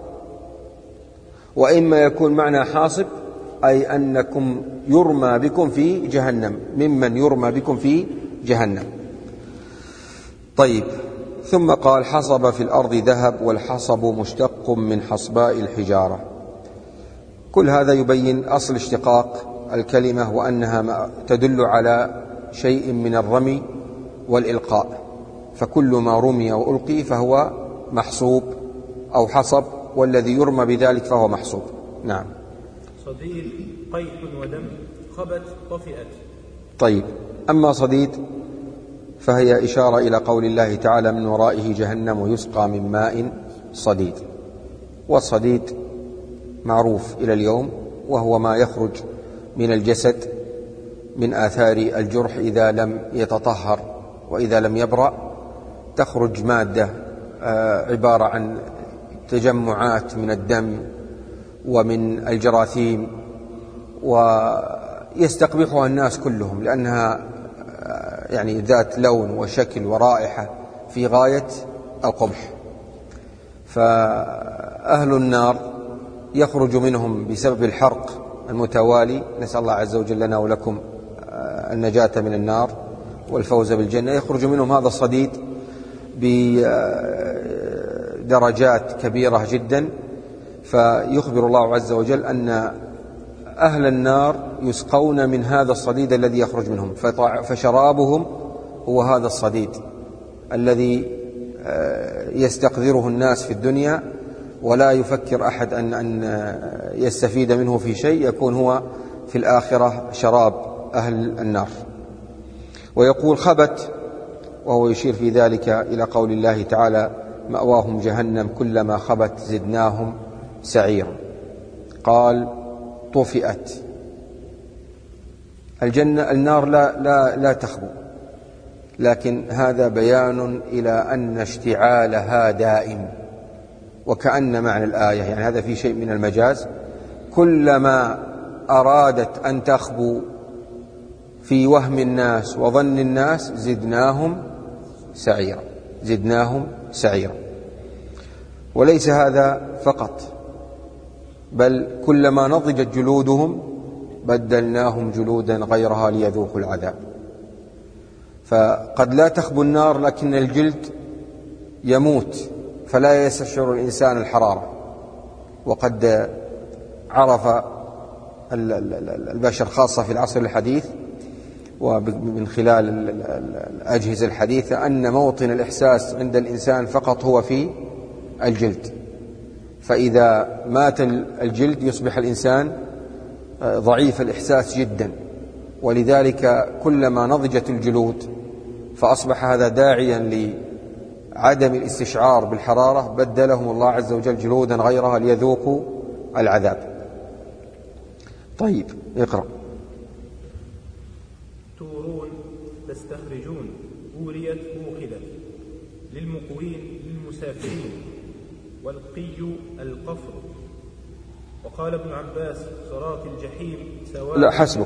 وإما يكون معنى حاصب أي أنكم يرمى بكم في جهنم، ممن يرمى بكم في جهنم. طيب، ثم قال: حصب في الأرض ذهب، والحصب مشتق من حصباء الحجارة. كل هذا يبين أصل اشتقاق الكلمة، وأنها تدل على شيء من الرمي والإلقاء، فكل ما رمي وألقي فهو محصوب أو حصب، والذي يرمى بذلك فهو محصوب. نعم. صديد قيح ودم، خبت طفئت. طيب، أما صديد فهي إشارة إلى قول الله تعالى: من ورائه جهنم ويسقى من ماء صديد. والصديد معروف إلى اليوم، وهو ما يخرج من الجسد من آثار الجرح إذا لم يتطهر وإذا لم يبرأ، تخرج مادة عبارة عن تجمعات من الدم ومن الجراثيم، ويستقبحها الناس كلهم لأنها يعني ذات لون وشكل ورائحة في غاية القبح. فأهل النار يخرج منهم بسبب الحرق المتوالي، نسأل الله عز وجل لنا ولكم النجاة من النار والفوز بالجنة، يخرج منهم هذا الصديد بدرجات كبيرة جدا. فيخبر الله عز وجل أن أهل النار يسقون من هذا الصديد الذي يخرج منهم، فشرابهم هو هذا الصديد الذي يستقذره الناس في الدنيا، ولا يفكر أحد أن أن يستفيد منه في شيء، يكون هو في الآخرة شراب أهل النار. ويقول خبت، وهو يشير في ذلك إلى قول الله تعالى: مأواهم جهنم كلما خبت زدناهم سعيرا. قال: طفئت. الجنة النار لا, لا, لا تخبو، لكن هذا بيان إلى أن اشتعالها دائم، وكأن معنى الآية يعني هذا في شيء من المجاز، كلما أرادت أن تخبو في وهم الناس وظن الناس زدناهم سعيرا، زدناهم سعيرا. وليس هذا فقط، بل كلما نضجت جلودهم بدلناهم جلودا غيرها ليذوقوا العذاب. فقد لا تخبو النار، لكن الجلد يموت فلا يستشعر الإنسان الحرارة. وقد عرف البشر خاصة في العصر الحديث ومن خلال الأجهزة الحديثة أن موطن الإحساس عند الإنسان فقط هو في الجلد، فإذا مات الجلد يصبح الإنسان ضعيف الإحساس جدا. ولذلك كلما نضجت الجلود فأصبح هذا داعيا لعدم الاستشعار بالحرارة، بدلهم الله عز وجل جلودا غيرها ليذوقوا العذاب. طيب، اقرأ. تورون تستخرجون، أوريت أوقدت، للمقوين للمسافرين، والقي القفر. وقال ابن عباس صراط الجحيم سواء. لا حسبك.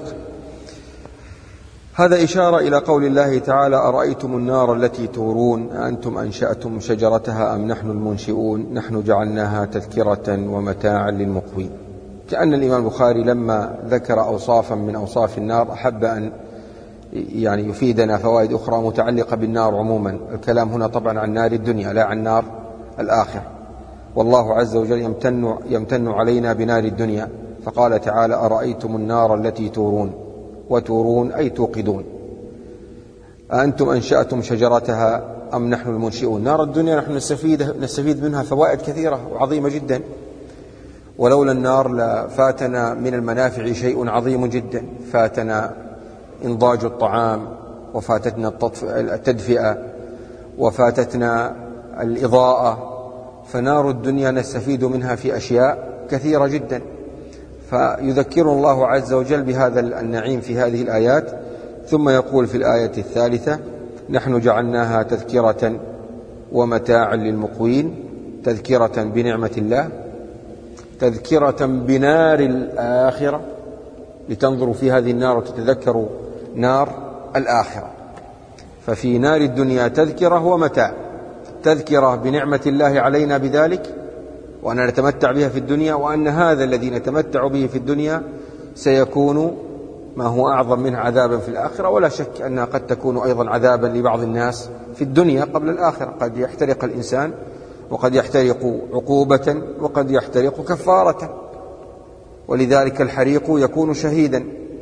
هذا إشارة إلى قول الله تعالى أرأيتم النار التي تورون أنتم أنشأتم شجرتها أم نحن المنشئون نحن جعلناها تذكرة ومتاعا للمقوين. كأن الإمام البخاري لما ذكر أوصافا من أوصاف النار أحب أن يعني يفيدنا فوائد أخرى متعلقة بالنار عموما. الكلام هنا طبعا عن نار الدنيا لا عن نار الآخرة، والله عز وجل يمتن, يمتن علينا بنار الدنيا، فقال تعالى أرأيتم النار التي تورون، وتورون أي توقدون، أأنتم أنشأتم شجرتها أم نحن المنشئون. نار الدنيا نحن نستفيد, نستفيد منها فوائد كثيرة وعظيمة جدا، ولولا النار لفاتنا من المنافع شيء عظيم جدا. فاتنا إنضاج الطعام، وفاتتنا التدفئة، وفاتتنا الإضاءة. فنار الدنيا نستفيد منها في أشياء كثيرة جدا. فيذكر الله عز وجل بهذا النعيم في هذه الآيات، ثم يقول في الآية الثالثة نحن جعلناها تذكرة ومتاعا للمقوين. تذكرة بنعمة الله، تذكرة بنار الآخرة، لتنظروا في هذه النار وتتذكروا نار الآخرة. ففي نار الدنيا تذكرة ومتاع. تذكرة بنعمة الله علينا بذلك، وأن نتمتع بها في الدنيا، وأن هذا الذي نتمتع به في الدنيا سيكون ما هو أعظم منه عذابا في الآخرة. ولا شك أنها قد تكون أيضا عذابا لبعض الناس في الدنيا قبل الآخرة. قد يحترق الإنسان، وقد يحترق عقوبة، وقد يحترق كفارة، ولذلك الحريق يكون شهيدا.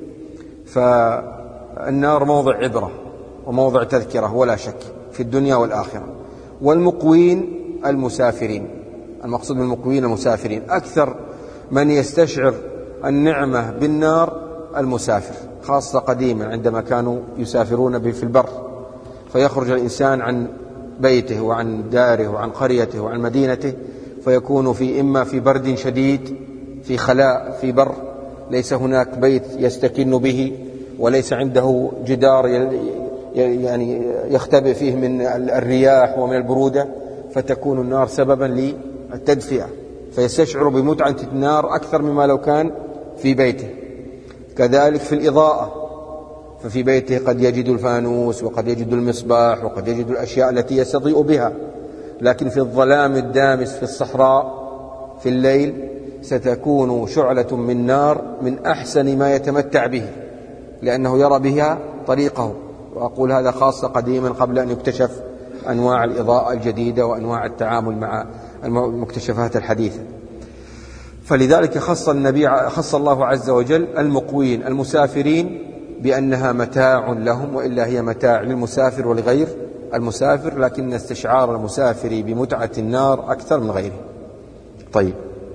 فالنار موضع عبرة وموضع تذكرة ولا شك في الدنيا والآخرة. والمقوين المسافرين، المقصود بالمقوين المسافرين، أكثر من يستشعر النعمة بالنار المسافر، خاصة قديما عندما كانوا يسافرون في البر، فيخرج الإنسان عن بيته وعن داره وعن قريته وعن مدينته، فيكون في إما في برد شديد، في خلاء، في بر، ليس هناك بيت يستكن به، وليس عنده جدار يعني يختبئ فيه من الرياح ومن البرودة، فتكون النار سببا للتدفئة، فيستشعر بمتعة النار أكثر مما لو كان في بيته. كذلك في الإضاءة، ففي بيته قد يجد الفانوس، وقد يجد المصباح، وقد يجد الأشياء التي يستضيء بها. لكن في الظلام الدامس في الصحراء في الليل ستكون شعلة من نار من أحسن ما يتمتع به، لأنه يرى بها طريقه. وأقول هذا خاصة قديما قبل أن يكتشف أنواع الإضاءة الجديدة وأنواع التعامل مع المكتشفات الحديثة. فلذلك خص النبي خص الله عز وجل المقوين المسافرين بأنها متاع لهم، وإلا هي متاع للمسافر ولغير المسافر، لكن استشعار المسافر بمتعة النار أكثر من غيره. طيب.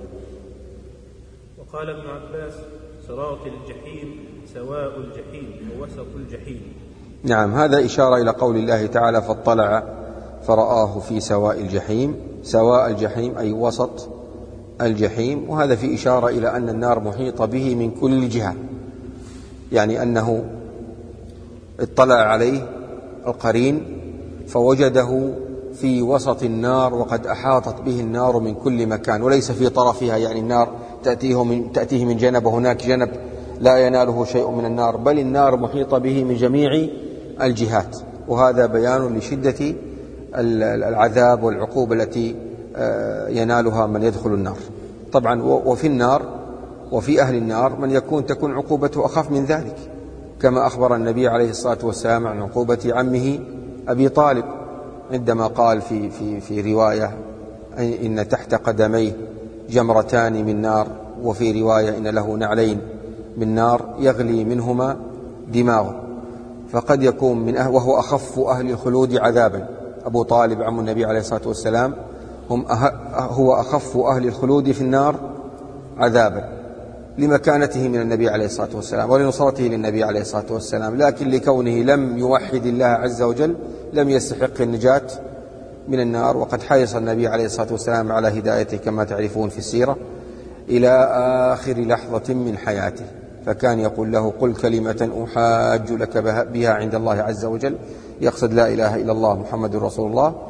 وقال ابن عباس صراط الجحيم سواء الجحيم ووسط الجحيم. نعم، هذا إشارة إلى قول الله تعالى فاطلع فرآه في سواء الجحيم. سواء الجحيم أي وسط الجحيم، وهذا في إشارة إلى أن النار محيطة به من كل جهة، يعني أنه اطلع عليه القرين فوجده في وسط النار، وقد أحاطت به النار من كل مكان، وليس في طرفها، يعني النار تأتيه من, تأتيه من جنب وهناك جنب لا يناله شيء من النار، بل النار محيطة به من جميع الجهات. وهذا بيان لشدة العذاب والعقوبة التي ينالها من يدخل النار. طبعا وفي النار وفي أهل النار من يكون تكون عقوبته أخف من ذلك، كما أخبر النبي عليه الصلاة والسلام عن عقوبة عمه أبي طالب عندما قال في, في, في رواية إن تحت قدميه جمرتان من نار، وفي رواية إن له نعلين من نار يغلي منهما دماغه. فقد يكون من أهل وهو أخف أهل الخلود عذابا. أبو طالب عم النبي عليه الصلاة والسلام هم أه هو أخف أهل الخلود في النار عذابا، لمكانته من النبي عليه الصلاة والسلام ولنصرته للنبي عليه الصلاة والسلام، لكن لكونه لم يوحد الله عز وجل لم يستحق النجاة من النار. وقد حرص النبي عليه الصلاة والسلام على هدايته كما تعرفون في السيرة إلى آخر لحظة من حياته، فكان يقول له قل كلمة أحاج لك بها عند الله عز وجل، يقصد لا إله إلا الله محمد رسول الله،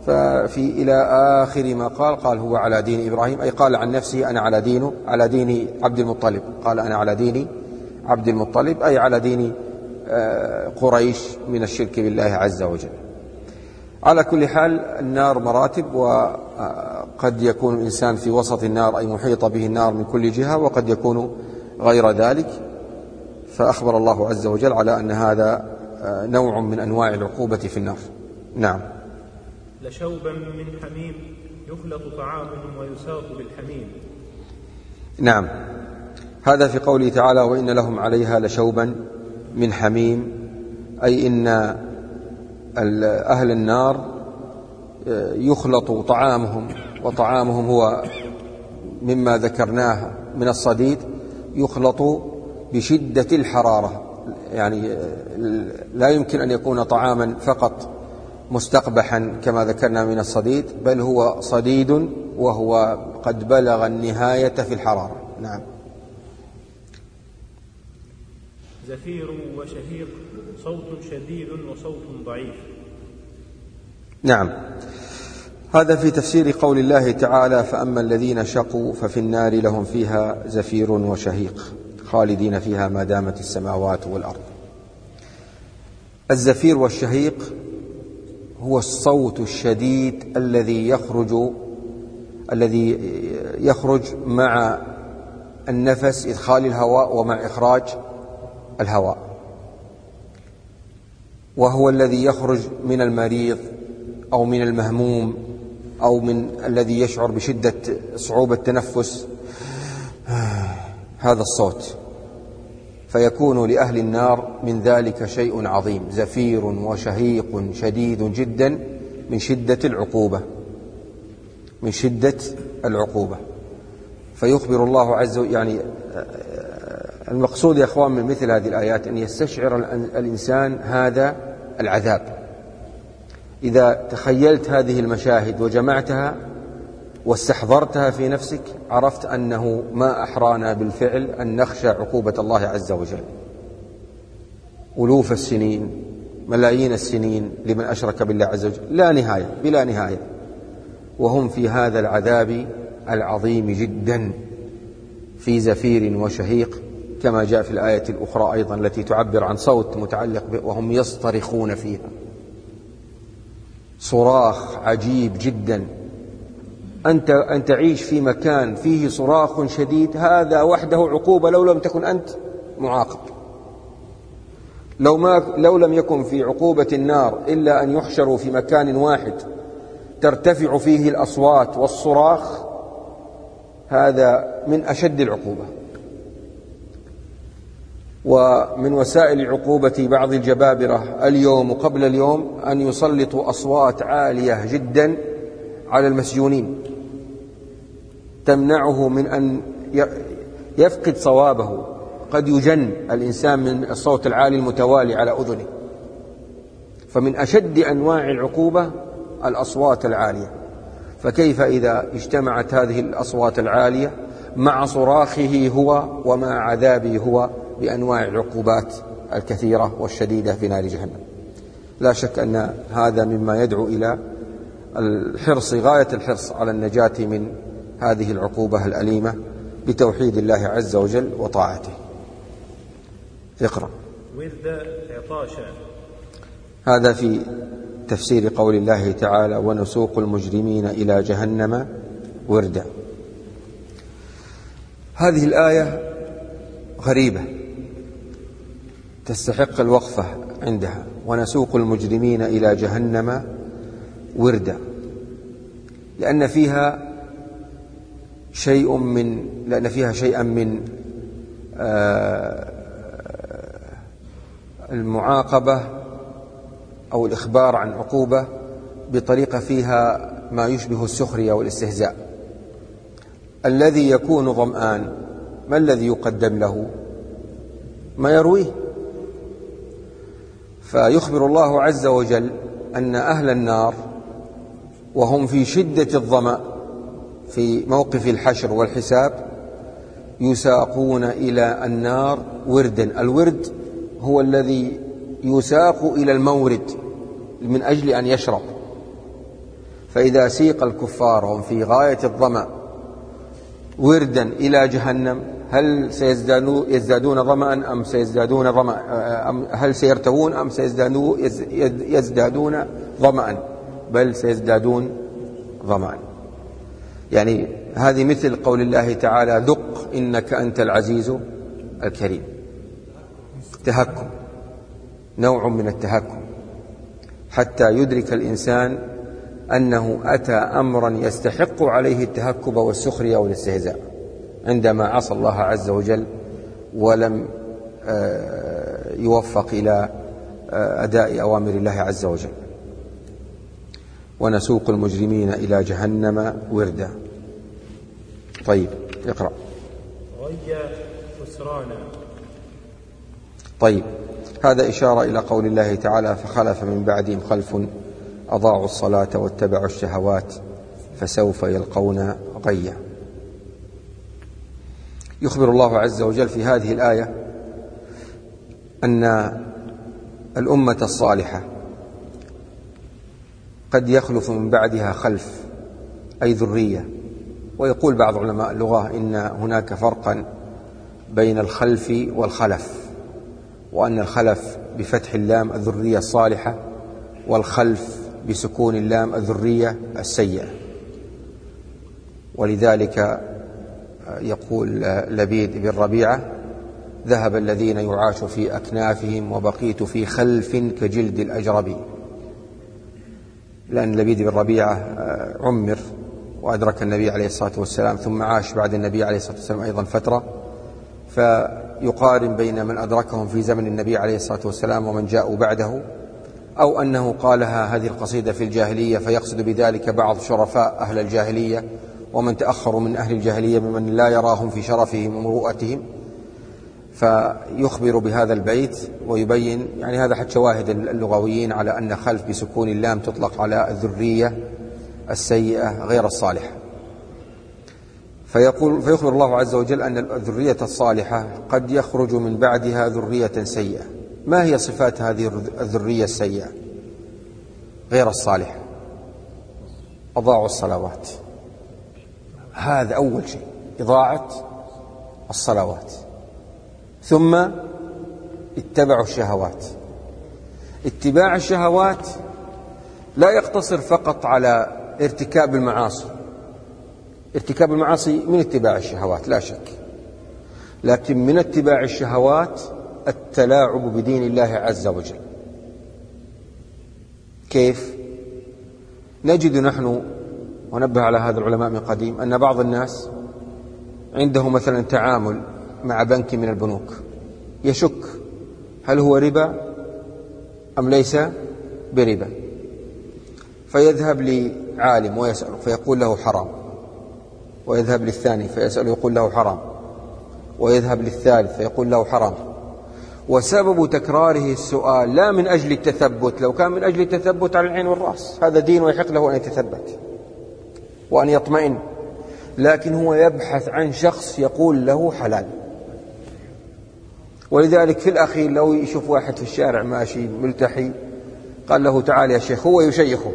ففي إلى آخر ما قال قال هو على دين إبراهيم، أي قال عن نفسه أنا على دينه على دين عبد المطلب، قال أنا على دين عبد المطلب أي على دين قريش من الشرك بالله عز وجل. على كل حال النار مراتب، وقد يكون الإنسان في وسط النار أي محيط به النار من كل جهة، وقد يكون غير ذلك. فأخبر الله عز وجل على أن هذا نوع من أنواع العقوبة في النار. نعم. لشوبا من حميم يخلط طعامهم ويساق بالحميم. نعم، هذا في قوله تعالى وإن لهم عليها لشوبا من حميم، أي إن أهل النار يخلط طعامهم، وطعامهم هو مما ذكرناه من الصديد، يخلط بشدة الحرارة، يعني لا يمكن أن يكون طعاما فقط مستقبحا كما ذكرنا من الصديد، بل هو صديد وهو قد بلغ النهاية في الحرارة. نعم. زفير وشهيق صوت شديد وصوت ضعيف. نعم، هذا في تفسير قول الله تعالى فأما الذين شقوا ففي النار لهم فيها زفير وشهيق خالدين فيها ما دامت السماوات والأرض. الزفير والشهيق هو الصوت الشديد الذي يخرج الذي يخرج مع النفس، إدخال الهواء ومع إخراج الهواء، وهو الذي يخرج من المريض أو من المهموم أو من الذي يشعر بشدة صعوبة التنفس، هذا الصوت. فيكون لأهل النار من ذلك شيء عظيم، زفير وشهيق شديد جدا من شدة العقوبة من شدة العقوبة فيخبر الله عز وجل. يعني المقصود يا أخوان من مثل هذه الآيات أن يستشعر الإنسان هذا العذاب. إذا تخيلت هذه المشاهد وجمعتها واستحضرتها في نفسك، عرفت أنه ما أحرانا بالفعل أن نخشى عقوبة الله عز وجل. ألوف السنين، ملايين السنين لمن أشرك بالله عز وجل، لا نهاية بلا نهاية، وهم في هذا العذاب العظيم جدا في زفير وشهيق، كما جاء في الآية الأخرى أيضا التي تعبر عن صوت متعلق به وهم يصطرخون فيها، صراخ عجيب جدا. أنت أن تعيش في مكان فيه صراخ شديد، هذا وحده عقوبة لو لم تكن أنت معاقب. لو, ما لو لم يكن في عقوبة النار إلا أن يحشروا في مكان واحد ترتفع فيه الأصوات والصراخ، هذا من أشد العقوبة. ومن وسائل عقوبة بعض الجبابرة اليوم وقبل اليوم أن يسلطوا أصوات عالية جدا على المسجونين تمنعه من أن يفقد صوابه. قد يجن الإنسان من الصوت العالي المتوالي على أذنه. فمن أشد أنواع العقوبة الأصوات العالية، فكيف إذا اجتمعت هذه الأصوات العالية مع صراخه هو ومع عذابه هو بأنواع العقوبات الكثيرة والشديدة في نار جهنم. لا شك أن هذا مما يدعو إلى الحرص، غاية الحرص على النجاة من هذه العقوبة الأليمة بتوحيد الله عز وجل وطاعته. اقرأ. ورد عطاشا. هذا في تفسير قول الله تعالى ونسوق المجرمين إلى جهنم وردا. هذه الآية غريبة تستحق الوقفة عندها، ونسوق المجرمين إلى جهنم وردا، لأن فيها شيء من لأن فيها شيئا من المعاقبة أو الإخبار عن عقوبة بطريقة فيها ما يشبه السخرية والاستهزاء. الذي يكون ظمآن ما الذي يقدم له؟ ما يرويه. فيخبر الله عز وجل أن أهل النار وهم في شدة الظمأ في موقف الحشر والحساب يساقون إلى النار وردا. الورد هو الذي يساق إلى المورد من أجل أن يشرب، فإذا سيق الكفار وهم في غاية الظمأ وردا إلى جهنم هل سيزدادون يزدادون ظمأ أم سيزدادون ظمأ أم هل سيرتوون أم سيزدادون ظمأ؟ بل سيزدادون ظمأ. يعني هذه مثل قول الله تعالى ذق إنك أنت العزيز الكريم. تهكم، نوع من التهكم، حتى يدرك الإنسان أنه أتى أمرا يستحق عليه التهكم والسخرية والاستهزاء عندما عصى الله عز وجل ولم يوفق إلى أداء أوامر الله عز وجل. ونسوق المجرمين إلى جهنم وردا. طيب اقرأ. غي خسرانا. طيب هذا إشارة إلى قول الله تعالى فخلف من بعدهم خلف أضاعوا الصلاة واتبعوا الشهوات فسوف يلقون غيا. يخبر الله عز وجل في هذه الآية أن الأمة الصالحة قد يخلف من بعدها خلف أي ذرية. ويقول بعض علماء اللغة إن هناك فرقا بين الخلف والخلف، وأن الخلف بفتح اللام الذرية الصالحة، والخلف بسكون اللام الذرية السيئة. ولذلك يقول لبيد بن ربيعة ذهب الذين يعاش في أكنافهم وبقيت في خلف كجلد الأجرب. لأن لبيد بن ربيعة عمر وأدرك النبي عليه الصلاة والسلام، ثم عاش بعد النبي عليه الصلاة والسلام أيضا فترة، فيقارن بين من أدركهم في زمن النبي عليه الصلاة والسلام ومن جاءوا بعده، أو أنه قالها هذه القصيدة في الجاهلية فيقصد بذلك بعض شرفاء أهل الجاهلية ومن تأخروا من أهل الجاهلية ممن لا يراهم في شرفهم ومروءتهم، فيخبر بهذا البيت ويبين يعني هذا حتى شواهد اللغويين على أن خلف بسكون اللام تطلق على الذرية السيئة غير الصالحة. فيقول فيخبر الله عز وجل أن الذرية الصالحة قد يخرج من بعدها ذرية سيئة. ما هي صفات هذه الذرية السيئة غير الصالحة؟ أضاعوا الصلوات، هذا أول شيء، إضاعة الصلوات. ثم اتبعوا الشهوات. اتباع الشهوات لا يقتصر فقط على ارتكاب المعاصي، ارتكاب المعاصي من اتباع الشهوات لا شك، لكن من اتباع الشهوات التلاعب بدين الله عز وجل. كيف؟ نجد نحن، ونبه على هذا العلماء من قديم، أن بعض الناس عنده مثلا تعامل مع بنك من البنوك يشك هل هو ربا أم ليس بربا، فيذهب لعالم ويسأله فيقول له حرام، ويذهب للثاني فيسأله يقول له حرام، ويذهب للثالث فيقول له حرام. وسبب تكراره السؤال لا من أجل التثبت، لو كان من أجل التثبت على العين والرأس هذا دين ويحق له أن يتثبت وأن يطمئن، لكن هو يبحث عن شخص يقول له حلال. ولذلك في الأخير لو يشوف واحد في الشارع ماشي ملتحي قال له تعال يا شيخ، هو يشيخه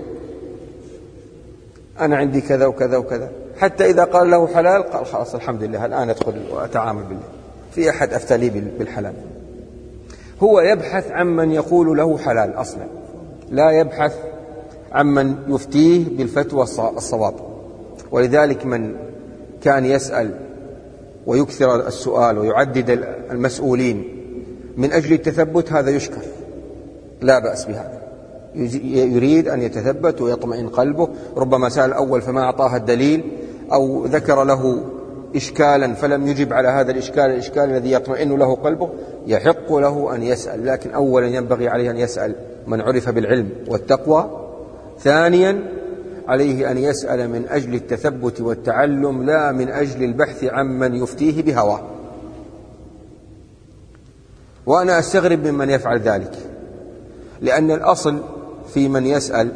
أنا عندي كذا وكذا وكذا، حتى إذا قال له حلال قال خلاص الحمد لله الآن أدخل وأتعامل بالله، في أحد أفتى لي بالحلال. هو يبحث عن من يقول له حلال أصلا، لا يبحث عن من يفتيه بالفتوى الصواب. ولذلك من كان يسأل ويكثر السؤال ويعدد المسؤولين من أجل التثبت هذا يشكر، لا بأس بهذا، يريد أن يتثبت ويطمئن قلبه. ربما سأل الأول فما أعطاه الدليل، أو ذكر له إشكالا فلم يجب على هذا الإشكال الإشكال الذي يطمئن له قلبه، يحق له أن يسأل. لكن أولا ينبغي عليه أن يسأل من عرف بالعلم والتقوى. ثانيا عليه أن يسأل من أجل التثبت والتعلم، لا من أجل البحث عن من يفتيه بهواه. وأنا أستغرب ممن يفعل ذلك، لأن الأصل في من يسأل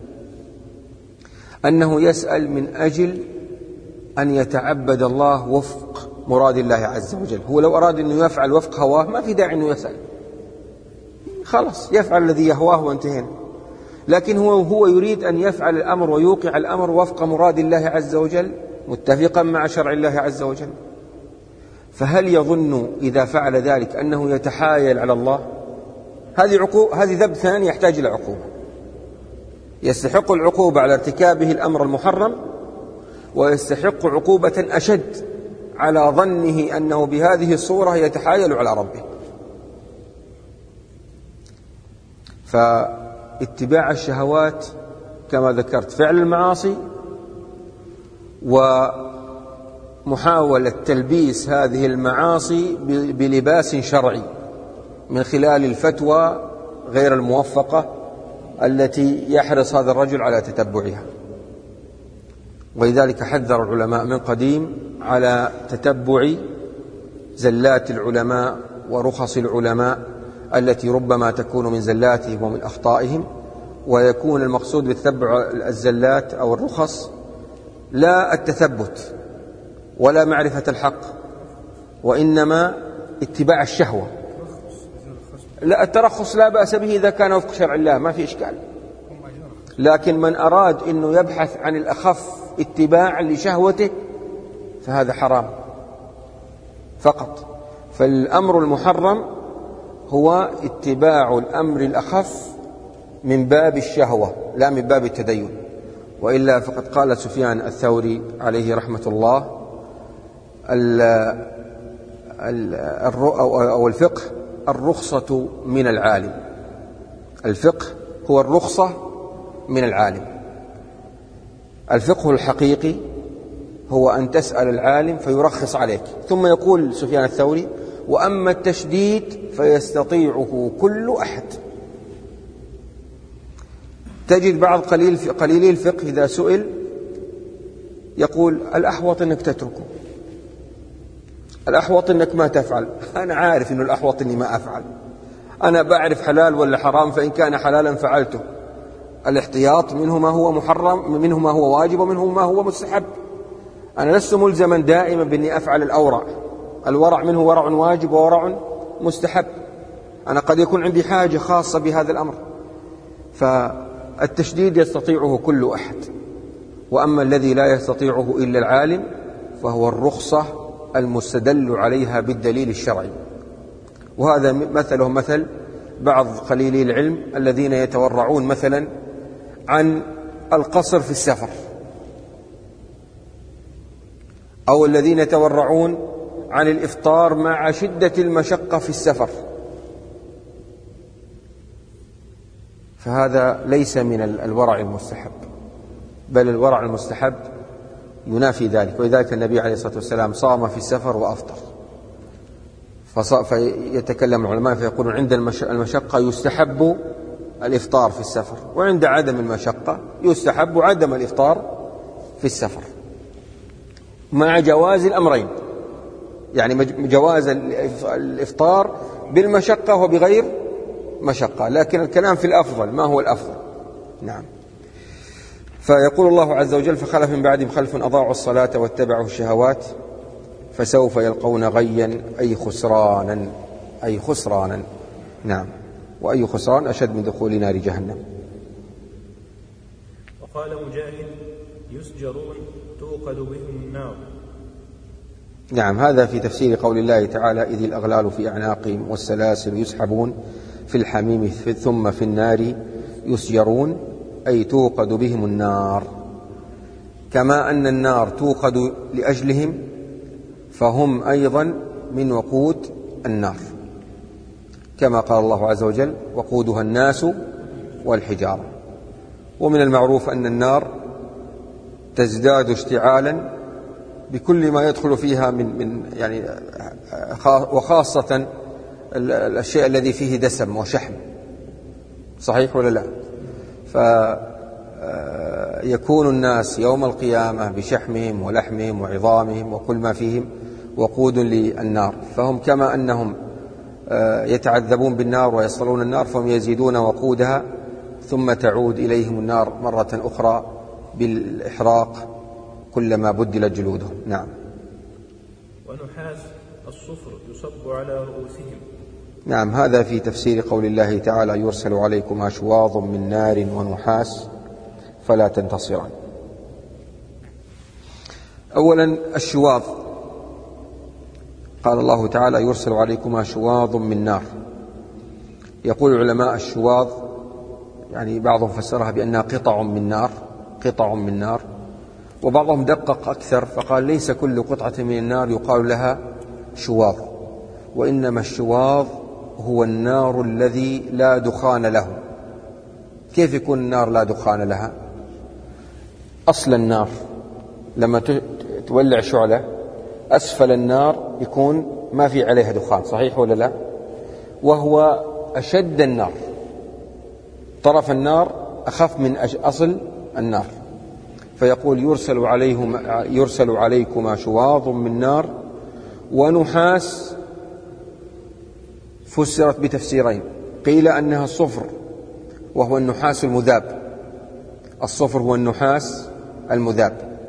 أنه يسأل من أجل أن يتعبد الله وفق مراد الله عز وجل. هو لو أراد أنه يفعل وفق هواه ما في داعي أنه يسأل، خلاص يفعل الذي يهواه وانتهينا. لكن هو هو يريد أن يفعل الأمر ويوقع الأمر وفق مراد الله عز وجل متفقا مع شرع الله عز وجل. فهل يظن إذا فعل ذلك أنه يتحايل على الله؟ هذه عقوبة، هذه ذنب ثاني يحتاج إلى عقوبة، يستحق العقوبة على ارتكابه الأمر المحرم، ويستحق عقوبة أشد على ظنه أنه بهذه الصورة يتحايل على ربه. فاتباع الشهوات كما ذكرت فعل المعاصي، ومحاولة تلبيس هذه المعاصي بلباس شرعي من خلال الفتوى غير الموفقة التي يحرص هذا الرجل على تتبعها. ولذلك حذر العلماء من قديم على تتبع زلات العلماء ورخص العلماء التي ربما تكون من زلاتهم ومن أخطائهم، ويكون المقصود بتتبع الزلات أو الرخص لا التثبت ولا معرفة الحق، وإنما اتباع الشهوة. لا، الترخص لا بأس به إذا كان وفق شرع الله، ما في إشكال، لكن من أراد أنه يبحث عن الأخف اتباعا لشهوته فهذا حرام فقط. فالأمر المحرم هو اتباع الأمر الأخف من باب الشهوة لا من باب التدين. وإلا فقد قال سفيان الثوري عليه رحمة الله أو الفقه الرخصة من العالم. الفقه هو الرخصة من العالم. الفقه الحقيقي هو أن تسأل العالم فيرخص عليك. ثم يقول سفيان الثوري: وأما التشديد فيستطيعه كل أحد. تجد بعض قليل قليلي الفقه إذا سئل يقول: الأحوط أنك تتركه، الأحوط أنك ما تفعل. أنا عارف أنه الأحوط أني ما أفعل، أنا بعرف حلال ولا حرام، فإن كان حلالا فعلته. الاحتياط منه ما هو محرم، منه ما هو واجب، ومنه ما هو مستحب. أنا لست ملزما دائما بأني أفعل الأورع. الورع منه ورع واجب وورع مستحب. أنا قد يكون عندي حاجة خاصة بهذا الأمر. فالتشديد يستطيعه كل أحد، وأما الذي لا يستطيعه إلا العالم فهو الرخصة المستدل عليها بالدليل الشرعي. وهذا مثلهم مثل بعض قليلي العلم الذين يتورعون مثلا عن القصر في السفر، أو الذين يتورعون عن الإفطار مع شدة المشقة في السفر، فهذا ليس من الورع المستحب، بل الورع المستحب ينافي ذلك. ولذلك النبي عليه الصلاة والسلام صام في السفر وأفطر. فيتكلم العلماء فيقولون: عند المشقة يستحب الإفطار في السفر، وعند عدم المشقة يستحب عدم الإفطار في السفر، مع جواز الأمرين، يعني جواز الإفطار بالمشقة وبغير مشقة، لكن الكلام في الأفضل، ما هو الأفضل. نعم. فيقول الله عز وجل: فخلف من بعدهم خلف أضاعوا الصلاة واتبعوا الشهوات فسوف يلقون غيا أي خسرانا أي خسرانا. نعم. وأي خسران أشد من دخول نار جهنم. وقال مجاهد: يسجرون توقد بهم النار. نعم، هذا في تفسير قول الله تعالى: إذ الأغلال في أعناقهم والسلاسل يسحبون في الحميم ثم في النار يسجرون، أي توقد بهم النار. كما أن النار توقد لأجلهم فهم أيضا من وقود النار، كما قال الله عز وجل: وقودها الناس والحجارة. ومن المعروف أن النار تزداد اشتعالا بكل ما يدخل فيها من من يعني وخاصة الشيء الذي فيه دسم وشحم. صحيح ولا لا؟ فيكون الناس يوم القيامة بشحمهم ولحمهم وعظامهم وكل ما فيهم وقود للنار، فهم كما أنهم يتعذبون بالنار ويصلون النار فهم يزيدون وقودها، ثم تعود إليهم النار مرة أخرى بالإحراق كلما بدلت جلودهم. نعم. ونحاس الصفر يصب على رؤوسهم. نعم، هذا في تفسير قول الله تعالى: يرسل عليكما شواظ من نار ونحاس فلا تنتصران. أولا الشواظ، قال الله تعالى: يرسل عليكما شواظ من نار. يقول العلماء: الشواظ يعني بعضهم فسرها بأنها قطع من نار، قطع من نار، وبعضهم دقق أكثر فقال: ليس كل قطعة من النار يقال لها شواظ، وإنما الشواظ هو النار الذي لا دخان له. كيف يكون النار لا دخان لها؟ أصل النار لما تولع شعلة أسفل النار يكون ما في عليها دخان، صحيح ولا لا؟ وهو أشد النار، طرف النار أخف من أصل النار. فيقول: يرسل عليهم يرسل عليكما شواظ من نار ونحاس. فسرت بتفسيرين: قيل أنها الصفر وهو النحاس المذاب، الصفر هو النحاس المذاب،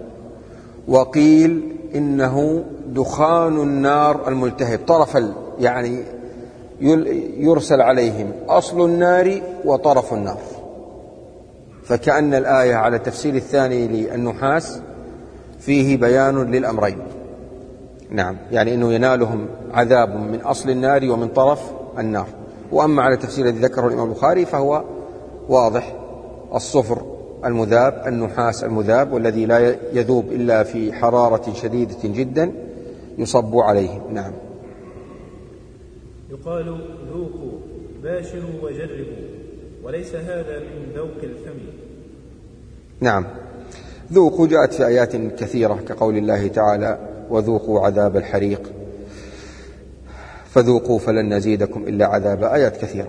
وقيل إنه دخان النار الملتهب، طرف يعني يرسل عليهم أصل النار وطرف النار. فكأن الآية على التفسير الثاني للنحاس فيه بيان للأمرين. نعم، يعني أنه ينالهم عذاب من أصل النار ومن طرف النار. وأما على التفسير الذي ذكره الإمام البخاري فهو واضح: الصفر المذاب، النحاس المذاب، والذي لا يذوب إلا في حرارة شديدة جدا يصب عليهم. نعم. يقال: ذوقوا باشروا وجربوا، وليس هذا من ذوق الفم. نعم، ذوقوا جاءت في آيات كثيرة كقول الله تعالى: وذوقوا عذاب الحريق، فذوقوا فلن نزيدكم إلا عذابا، آيات كثيرة.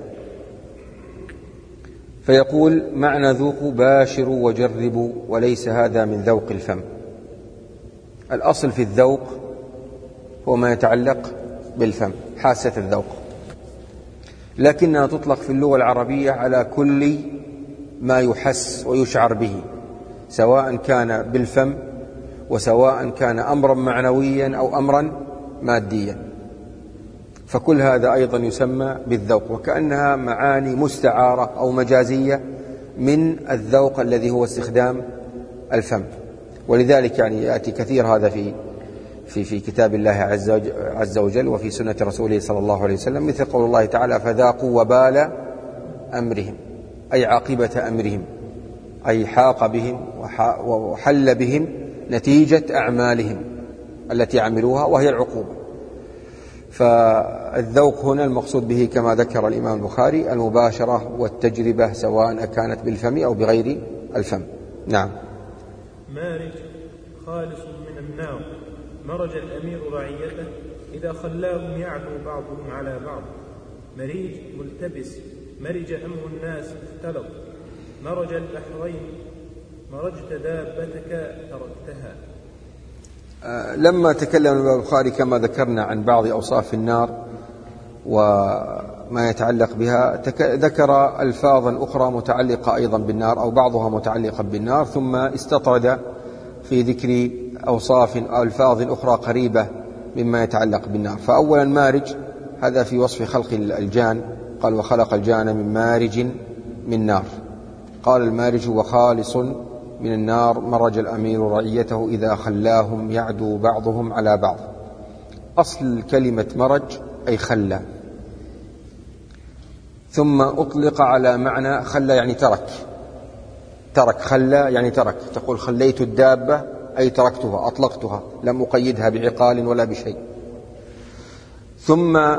فيقول: معنى ذوقوا باشروا وجربوا، وليس هذا من ذوق الفم. الأصل في الذوق هو ما يتعلق بالفم، حاسة الذوق، لكنها تطلق في اللغة العربية على كل ما يحس ويشعر به، سواء كان بالفم وسواء كان أمرا معنويا أو أمرا ماديا، فكل هذا أيضا يسمى بالذوق، وكأنها معاني مستعارة أو مجازية من الذوق الذي هو استخدام الفم. ولذلك يعني يأتي كثير هذا في في في كتاب الله عز وجل وفي سنة رسوله صلى الله عليه وسلم، مثل قول الله تعالى: فذاقوا وبال أمرهم، أي عاقبة أمرهم، أي حاق بهم وحل بهم نتيجة أعمالهم التي عملوها وهي العقوبة. فالذوق هنا المقصود به كما ذكر الإمام البخاري المباشرة والتجربة، سواء كانت بالفم أو بغير الفم. نعم. مارج خالص من النار، مرج الأمير رعيته إذا خلاهم يعدو بعضهم على بعض. مريج ملتبس، مرج أمر الناس اختلط. مرج البحرين، مرجت دابتك تركتها. آه لما تكلم الإمام البخاري كما ذكرنا عن بعض أوصاف النار وما يتعلق بها، ذكر ألفاظا أخرى متعلقة أيضا بالنار أو بعضها متعلقة بالنار، ثم استطرد في ذكر أوصاف أو ألفاظ أخرى قريبة مما يتعلق بالنار. فأولا مارج، هذا في وصف خلق الجان، قال: وخلق الجان من مارج من نار. قال: المارج هو خالص من النار، مرج الأمير رعيته إذا خلاهم يعدو بعضهم على بعض. أصل كلمة مرج أي خلى، ثم أطلق على معنى خلى يعني ترك، ترك خلى يعني ترك. تقول: خليت الدابة أي تركتها، أطلقتها، لم أقيدها بعقال ولا بشيء. ثم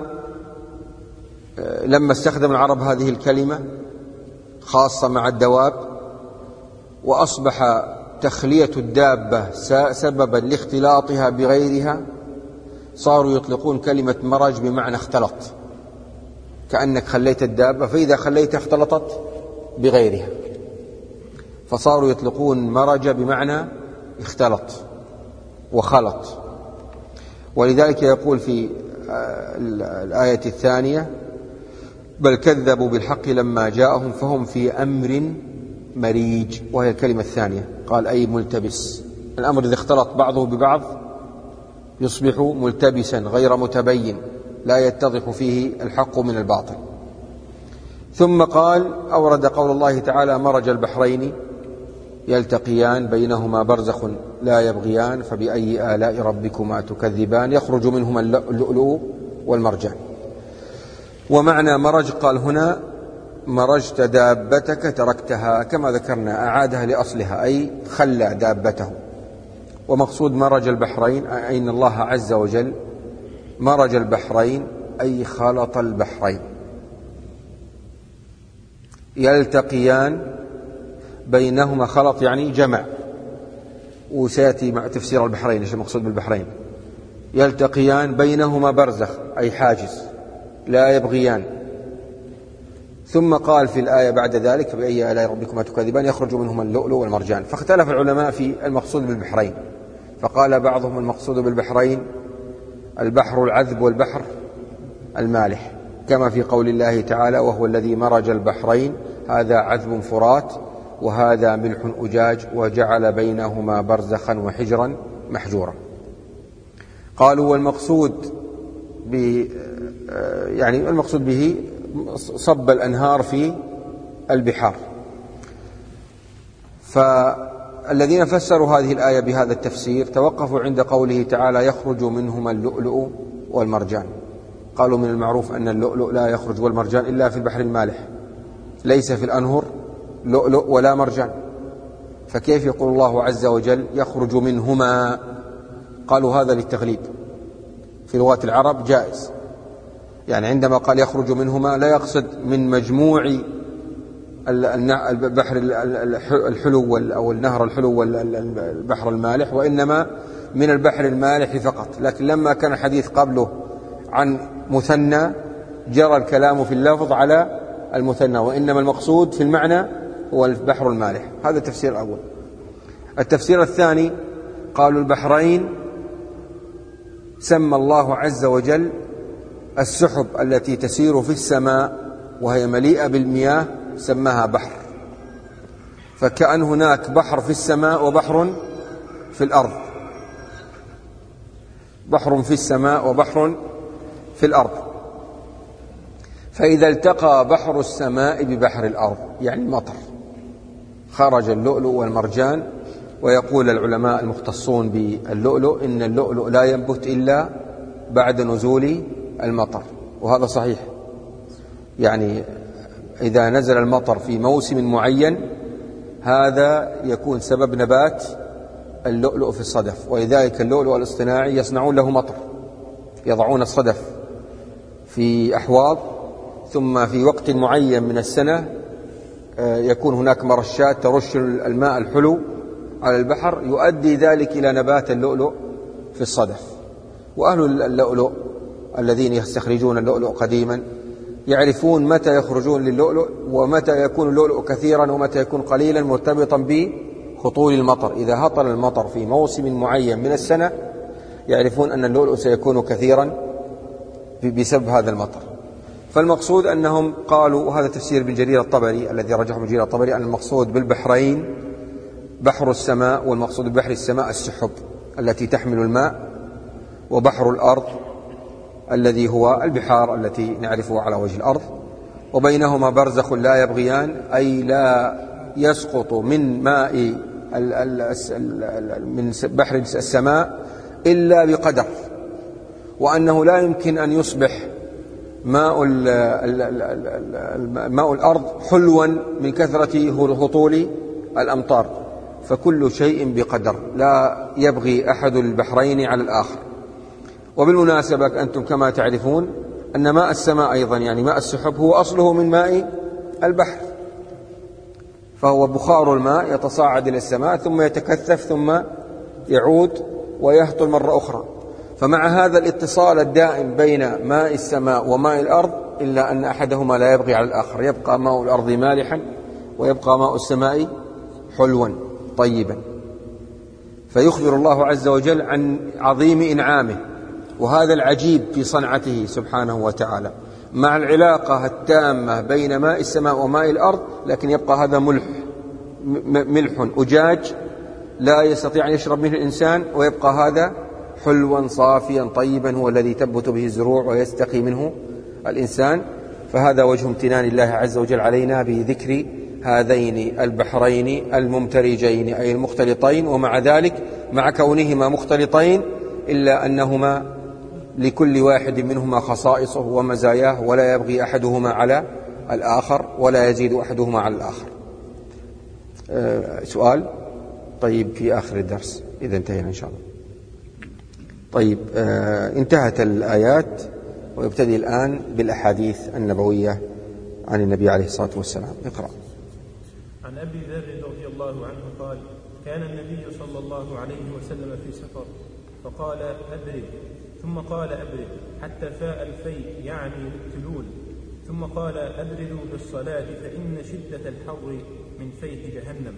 لما استخدم العرب هذه الكلمة خاصة مع الدواب، وأصبح تخلية الدابة سببا لاختلاطها بغيرها، صاروا يطلقون كلمة مرج بمعنى اختلط، كأنك خليت الدابة، فإذا خليتها اختلطت بغيرها، فصاروا يطلقون مرج بمعنى اختلط وخلط. ولذلك يقول في الآية الثانية: بل كذبوا بالحق لما جاءهم فهم في أمر مريج، وهي الكلمة الثانية. قال: أي ملتبس، الأمر إذا اختلط بعضه ببعض يصبح ملتبسا غير متبين، لا يتضح فيه الحق من الباطل. ثم قال أورد قول الله تعالى مرج البحرين يلتقيان بينهما برزخ لا يبغيان فبأي آلاء ربكما تكذبان يخرج منهما اللؤلؤ والمرجان. ومعنى مرج قال هنا مرجت دابتك تركتها، كما ذكرنا أعادها لأصلها أي خلى دابته. ومقصود مرج البحرين أي أن الله عز وجل مرج البحرين أي خلط البحرين. يلتقيان بينهما خلط يعني جمع، وسيأتي مع تفسير البحرين ايش المقصود بالبحرين. يلتقيان بينهما برزخ أي حاجز لا يبغيان. ثم قال في الآية بعد ذلك فبأي آلاء ربكما تكذبان يخرج منهما اللؤلؤ والمرجان. فاختلف العلماء في المقصود بالبحرين، فقال بعضهم المقصود بالبحرين البحر العذب والبحر المالح، كما في قول الله تعالى وهو الذي مرج البحرين هذا عذب فرات وهذا ملح أجاج وجعل بينهما برزخا وحجرا محجورا. قالوا والمقصود ب يعني المقصود به صب الأنهار في البحار. فالذين فسروا هذه الآية بهذا التفسير توقفوا عند قوله تعالى يخرج منهما اللؤلؤ والمرجان. قالوا من المعروف أن اللؤلؤ لا يخرج والمرجان إلا في البحر المالح، ليس في الأنهر لؤلؤ ولا مرجان، فكيف يقول الله عز وجل يخرج منهما؟ قالوا هذا للتغليب، في لغة العرب جائز، يعني عندما قال يخرج منهما لا يقصد من مجموع البحر الحلو أو النهر الحلو والبحر المالح، وإنما من البحر المالح فقط. لكن لما كان الحديث قبله عن مثنى جرى الكلام في اللفظ على المثنى، وإنما المقصود في المعنى هو البحر المالح. هذا التفسير الأول. التفسير الثاني قالوا البحرين سمى الله عز وجل السحب التي تسير في السماء وهي مليئة بالمياه سماها بحر، فكأن هناك بحر في السماء وبحر في الأرض، بحر في السماء وبحر في الأرض. فإذا التقى بحر السماء ببحر الأرض يعني مطر خرج اللؤلؤ والمرجان. ويقول العلماء المختصون باللؤلؤ إن اللؤلؤ لا ينبت إلا بعد نزول المطر، وهذا صحيح، يعني إذا نزل المطر في موسم معين هذا يكون سبب نبات اللؤلؤ في الصدف. ولذلك اللؤلؤ الاصطناعي يصنعون له مطر، يضعون الصدف في أحواض، ثم في وقت معين من السنة يكون هناك مرشات ترش الماء الحلو على البحر، يؤدي ذلك إلى نبات اللؤلؤ في الصدف. وأهل اللؤلؤ الذين يستخرجون اللؤلؤ قديما يعرفون متى يخرجون للؤلؤ ومتى يكون اللؤلؤ كثيرا ومتى يكون قليلا، مرتبطا بهطول المطر. إذا هطل المطر في موسم معين من السنة يعرفون أن اللؤلؤ سيكون كثيرا بسبب هذا المطر. فالمقصود أنهم قالوا، وهذا تفسير ابن جرير الطبري الذي رجحه ابن جرير الطبري، أن المقصود بالبحرين بحر السماء، والمقصود ببحر السماء السحب التي تحمل الماء، وبحر الأرض الذي هو البحار التي نعرفها على وجه الأرض، وبينهما برزخ لا يبغيان أي لا يسقط من ماء من بحر السماء إلا بقدر، وأنه لا يمكن أن يصبح ماء ماء الأرض حلوا من كثرة هطول الأمطار، فكل شيء بقدر، لا يبغي أحد البحرين على الآخر. وبالمناسبة أنتم كما تعرفون أن ماء السماء أيضا يعني ماء السحب هو أصله من ماء البحر، فهو بخار الماء يتصاعد إلى السماء ثم يتكثف ثم يعود ويهطل مرة أخرى. فمع هذا الاتصال الدائم بين ماء السماء وماء الأرض إلا أن أحدهما لا يبغي على الآخر، يبقى ماء الأرض مالحا ويبقى ماء السماء حلوا طيبا. فيخبر الله عز وجل عن عظيم إنعامه، وهذا العجيب في صنعته سبحانه وتعالى، مع العلاقة التامة بين ماء السماء وماء الأرض، لكن يبقى هذا ملح ملح أجاج لا يستطيع أن يشرب منه الإنسان، ويبقى هذا حلوا صافيا طيبا هو الذي تنبت به الزروع ويستقي منه الإنسان. فهذا وجه امتنان الله عز وجل علينا بذكر هذين البحرين الممترجين أي المختلطين، ومع ذلك مع كونهما مختلطين إلا أنهما لكل واحد منهما خصائصه ومزاياه، ولا يبغي أحدهما على الآخر ولا يزيد أحدهما على الآخر. أه سؤال؟ طيب في آخر الدرس إذا انتهينا إن شاء الله. طيب أه انتهت الآيات ويبتدي الآن بالأحاديث النبوية عن النبي عليه الصلاة والسلام. اقرأ. عن أبي ذر رضي الله عنه قال: كان النبي صلى الله عليه وسلم في سفر فقال: أبرد، ثم قال: أبرد حتى فاء الفيء يعني للتلول، ثم قال: أبردوا بالصلاة فإن شدة الحر من فيح جهنم.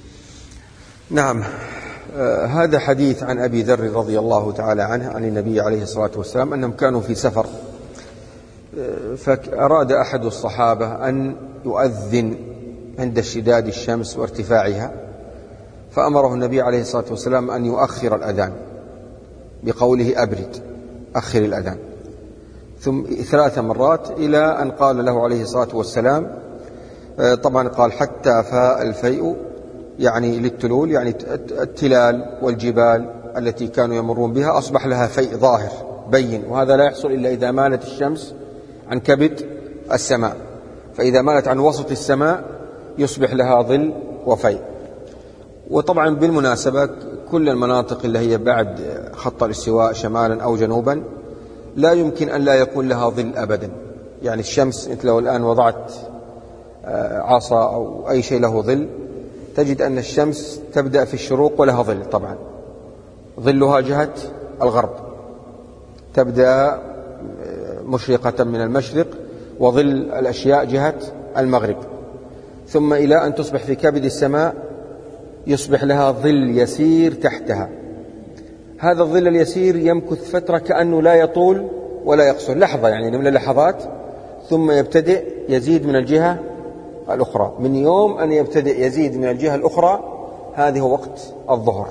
نعم، آه هذا حديث عن أبي ذر رضي الله تعالى عنه عن النبي عليه الصلاة والسلام أنهم كانوا في سفر، آه فأراد أحد الصحابة أن يؤذن عند اشتداد الشمس وارتفاعها، فأمره النبي عليه الصلاة والسلام أن يؤخر الأذان بقوله: أبرد، أخر الأذان، ثم ثلاث مرات إلى أن قال له عليه الصلاة والسلام، طبعا قال حتى فاء الفيء يعني للتلول، يعني التلال والجبال التي كانوا يمرون بها أصبح لها فيء ظاهر بين، وهذا لا يحصل إلا إذا مالت الشمس عن كبد السماء، فإذا مالت عن وسط السماء يصبح لها ظل وفيء. وطبعا بالمناسبة كل المناطق اللي هي بعد خط الاستواء شمالا أو جنوبا لا يمكن أن لا يكون لها ظل أبدا، يعني الشمس أنت لو الآن وضعت عصا أو أي شيء له ظل تجد أن الشمس تبدأ في الشروق ولها ظل، طبعا ظلها جهة الغرب، تبدأ مشرقة من المشرق وظل الأشياء جهة المغرب، ثم إلى أن تصبح في كبد السماء يصبح لها ظل يسير تحتها. هذا الظل اليسير يمكث فترة كأنه لا يطول ولا يقصر، لحظة يعني من اللحظات، ثم يبتدئ يزيد من الجهة الأخرى. من يوم أن يبتدئ يزيد من الجهة الأخرى هذه هو وقت الظهر،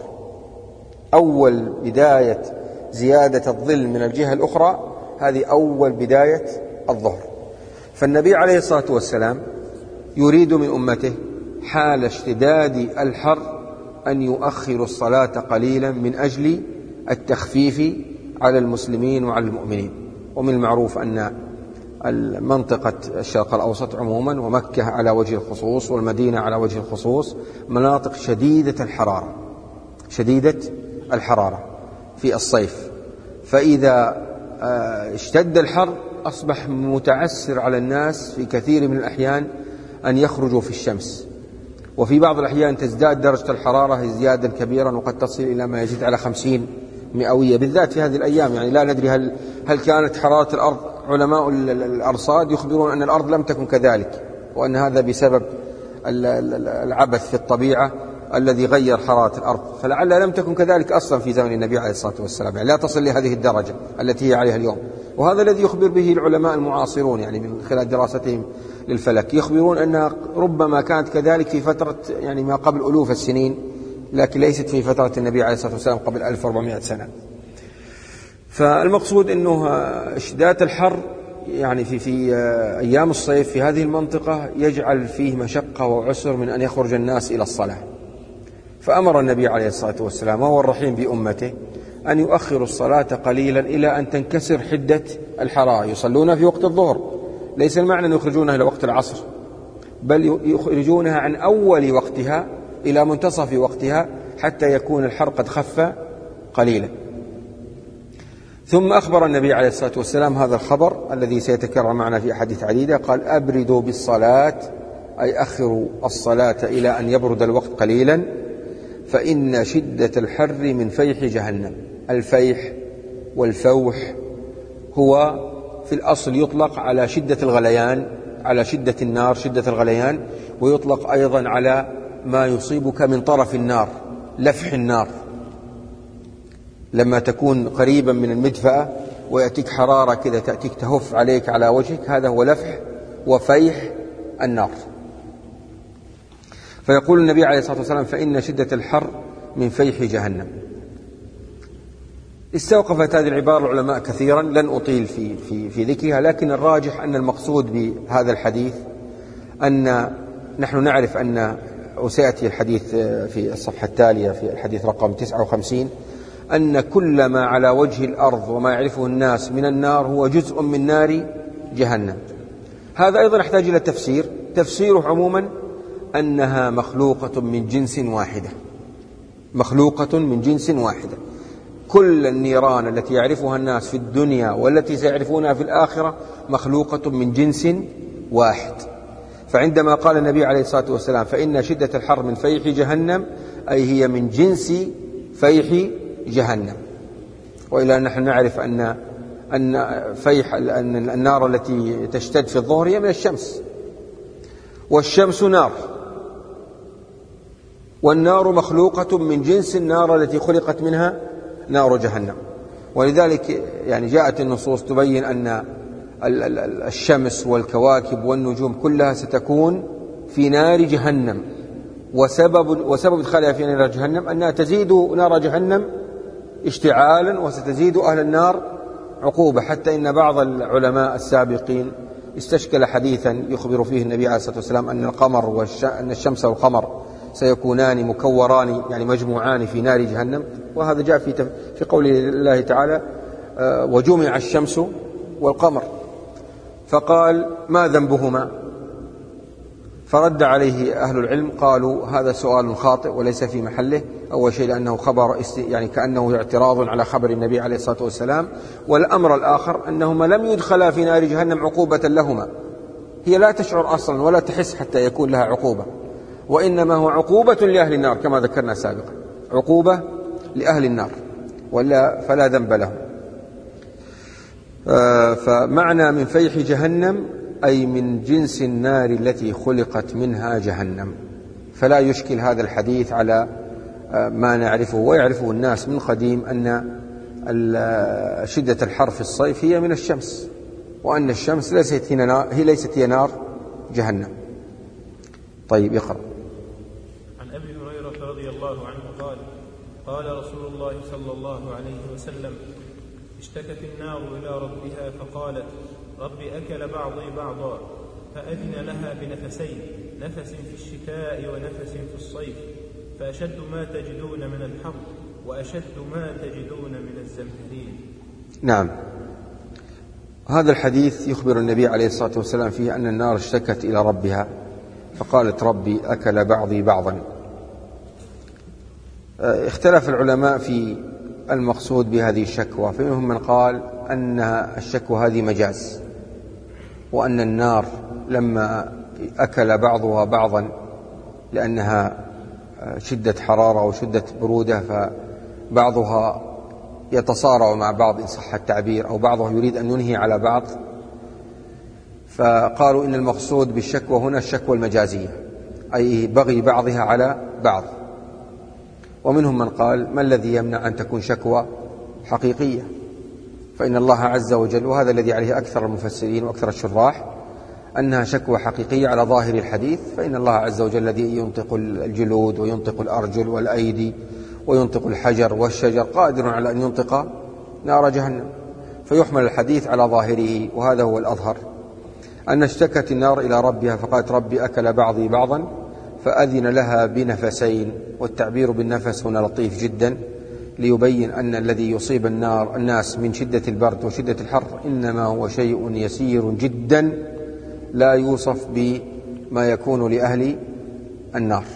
أول بداية زيادة الظل من الجهة الأخرى، هذه أول بداية الظهر. فالنبي عليه الصلاة والسلام يريد من أمته حال اشتداد الحر أن يؤخروا الصلاة قليلا من أجل التخفيف على المسلمين وعلى المؤمنين. ومن المعروف أن منطقة الشرق الأوسط عموما ومكة على وجه الخصوص والمدينة على وجه الخصوص مناطق شديدة الحرارة، شديدة الحرارة في الصيف، فإذا اشتد الحر أصبح متعسر على الناس في كثير من الأحيان أن يخرجوا في الشمس، وفي بعض الأحيان تزداد درجة الحرارة ازديادا كبيرا وقد تصل إلى ما يزيد على خمسين مئوية، بالذات في هذه الأيام. يعني لا ندري هل, هل كانت حرارة الأرض، علماء الأرصاد يخبرون أن الأرض لم تكن كذلك، وأن هذا بسبب العبث في الطبيعة الذي غير حرارة الأرض، فلعل لم تكن كذلك أصلا في زمن النبي عليه الصلاة والسلام، يعني لا تصل لهذه الدرجة التي هي عليها اليوم. وهذا الذي يخبر به العلماء المعاصرون، يعني من خلال دراستهم للفلك يخبرون أنها ربما كانت كذلك في فترة يعني ما قبل ألوف السنين، لكن ليست في فترة النبي عليه الصلاة والسلام قبل ألف وأربعمائة سنة. فالمقصود أنه اشتداد الحر يعني في, في أيام الصيف في هذه المنطقة يجعل فيه مشقة وعسر من أن يخرج الناس إلى الصلاة، فأمر النبي عليه الصلاة والسلام وهو الرحيم بأمته أن يؤخروا الصلاة قليلا إلى أن تنكسر حدة الحرارة. يصلون في وقت الظهر، ليس المعنى أن يخرجونها إلى وقت العصر، بل يخرجونها عن أول وقتها إلى منتصف وقتها حتى يكون الحر قد خف قليلا. ثم أخبر النبي عليه الصلاة والسلام هذا الخبر الذي سيتكرر معنا في أحاديث عديدة، قال: أبردوا بالصلاة، أي أخروا الصلاة إلى أن يبرد الوقت قليلا، فإن شدة الحر من فيح جهنم. الفيح والفوح هو في الأصل يطلق على شدة الغليان، على شدة النار، شدة الغليان، ويطلق أيضا على ما يصيبك من طرف النار، لفح النار، لما تكون قريبا من المدفأة ويأتيك حرارة كذا تأتيك تهف عليك على وجهك، هذا هو لفح وفيح النار. فيقول النبي عليه الصلاة والسلام: فإن شدة الحر من فيح جهنم. استوقفت هذه العبارة العلماء كثيرا، لن أطيل في, في, في ذكرها، لكن الراجح أن المقصود بهذا الحديث أن نحن نعرف أن، وسيأتي الحديث في الصفحة التالية في الحديث رقم تسعة وخمسين، أن كل ما على وجه الأرض وما يعرفه الناس من النار هو جزء من نار جهنم. هذا أيضا يحتاج إلى تفسير. تفسيره عموما أنها مخلوقة من جنس واحدة، مخلوقة من جنس واحدة. كل النيران التي يعرفها الناس في الدنيا والتي سيعرفونها في الآخرة مخلوقة من جنس واحد. فعندما قال النبي عليه الصلاة والسلام فإن شدة الحر من فيح جهنم، أي هي من جنس فيح جهنم. وإلا نحن نعرف أن أن فيح أن النار التي تشتد في الظهر هي من الشمس، والشمس نار، والنار مخلوقة من جنس النار التي خلقت منها نار جهنم. ولذلك يعني جاءت النصوص تبين أن الشمس والكواكب والنجوم كلها ستكون في نار جهنم، وسبب وسبب إدخالها في نار جهنم أنها تزيد نار جهنم اشتعالا وستزيد أهل النار عقوبة. حتى إن بعض العلماء السابقين استشكل حديثا يخبر فيه النبي عليه الصلاة والسلام أن القمر والش... أن الشمس والقمر سيكونان مكوران يعني مجموعان في نار جهنم، وهذا جاء في تف... في قول الله تعالى آه وجمع الشمس والقمر، فقال ما ذنبهما؟ فرد عليه أهل العلم قالوا هذا سؤال خاطئ وليس في محله. أول شيء لأنه خبر يعني كأنه اعتراض على خبر النبي عليه الصلاة والسلام، والأمر الآخر أنهما لم يدخلا في نار جهنم عقوبة لهما، هي لا تشعر أصلا ولا تحس حتى يكون لها عقوبة، وإنما هو عقوبة لأهل النار كما ذكرنا سابقا، عقوبة لأهل النار ولا فلا ذنب لهم. آه فمعنى من فيح جهنم أي من جنس النار التي خلقت منها جهنم. فلا يشكل هذا الحديث على ما نعرفه ويعرفه الناس من قديم أن شدة الحر في الصيف هي من الشمس، وأن الشمس ليست هي نار, هي ليست هي نار جهنم. طيب اقرأ. عن أبي هريرة رضي الله عنه قال قال رسول الله صلى الله عليه وسلم اشتكت النار إلى ربها فقالت رب أكل بعضي بعضا، فأذن لها بنفسين، نفس في الشتاء ونفس في الصيف، فأشد ما تجدون من الحر وأشد ما تجدون من الزمهرير. نعم، هذا الحديث يخبر النبي عليه الصلاة والسلام فيه أن النار اشتكت إلى ربها فقالت ربي أكل بعضي بعضا. اختلف العلماء في المقصود بهذه الشكوى، فمنهم من قال أن الشكوى هذه مجاز، وأن النار لما أكل بعضها بعضا لأنها شدة حرارة وشدة برودة فبعضها يتصارع مع بعض إن صح التعبير، أو بعضها يريد أن ينهي على بعض، فقالوا إن المقصود بالشكوى هنا الشكوى المجازية، أي بغي بعضها على بعض. ومنهم من قال ما الذي يمنع أن تكون شكوى حقيقية؟ فإن الله عز وجل، وهذا الذي عليه أكثر المفسرين وأكثر الشراح، أنها شكوى حقيقية على ظاهر الحديث، فإن الله عز وجل الذي ينطق الجلود وينطق الأرجل والأيدي وينطق الحجر والشجر قادر على أن ينطق نار جهنم، فيحمل الحديث على ظاهره، وهذا هو الأظهر، أن اشتكت النار إلى ربها فقالت ربي أكل بعضي بعضا فأذن لها بنفسين. والتعبير بالنفس هنا لطيف جدا ليبين أن الذي يصيب النار الناس من شدة البرد وشدة الحر إنما هو شيء يسير جدا لا يوصف بما يكون لأهل النار.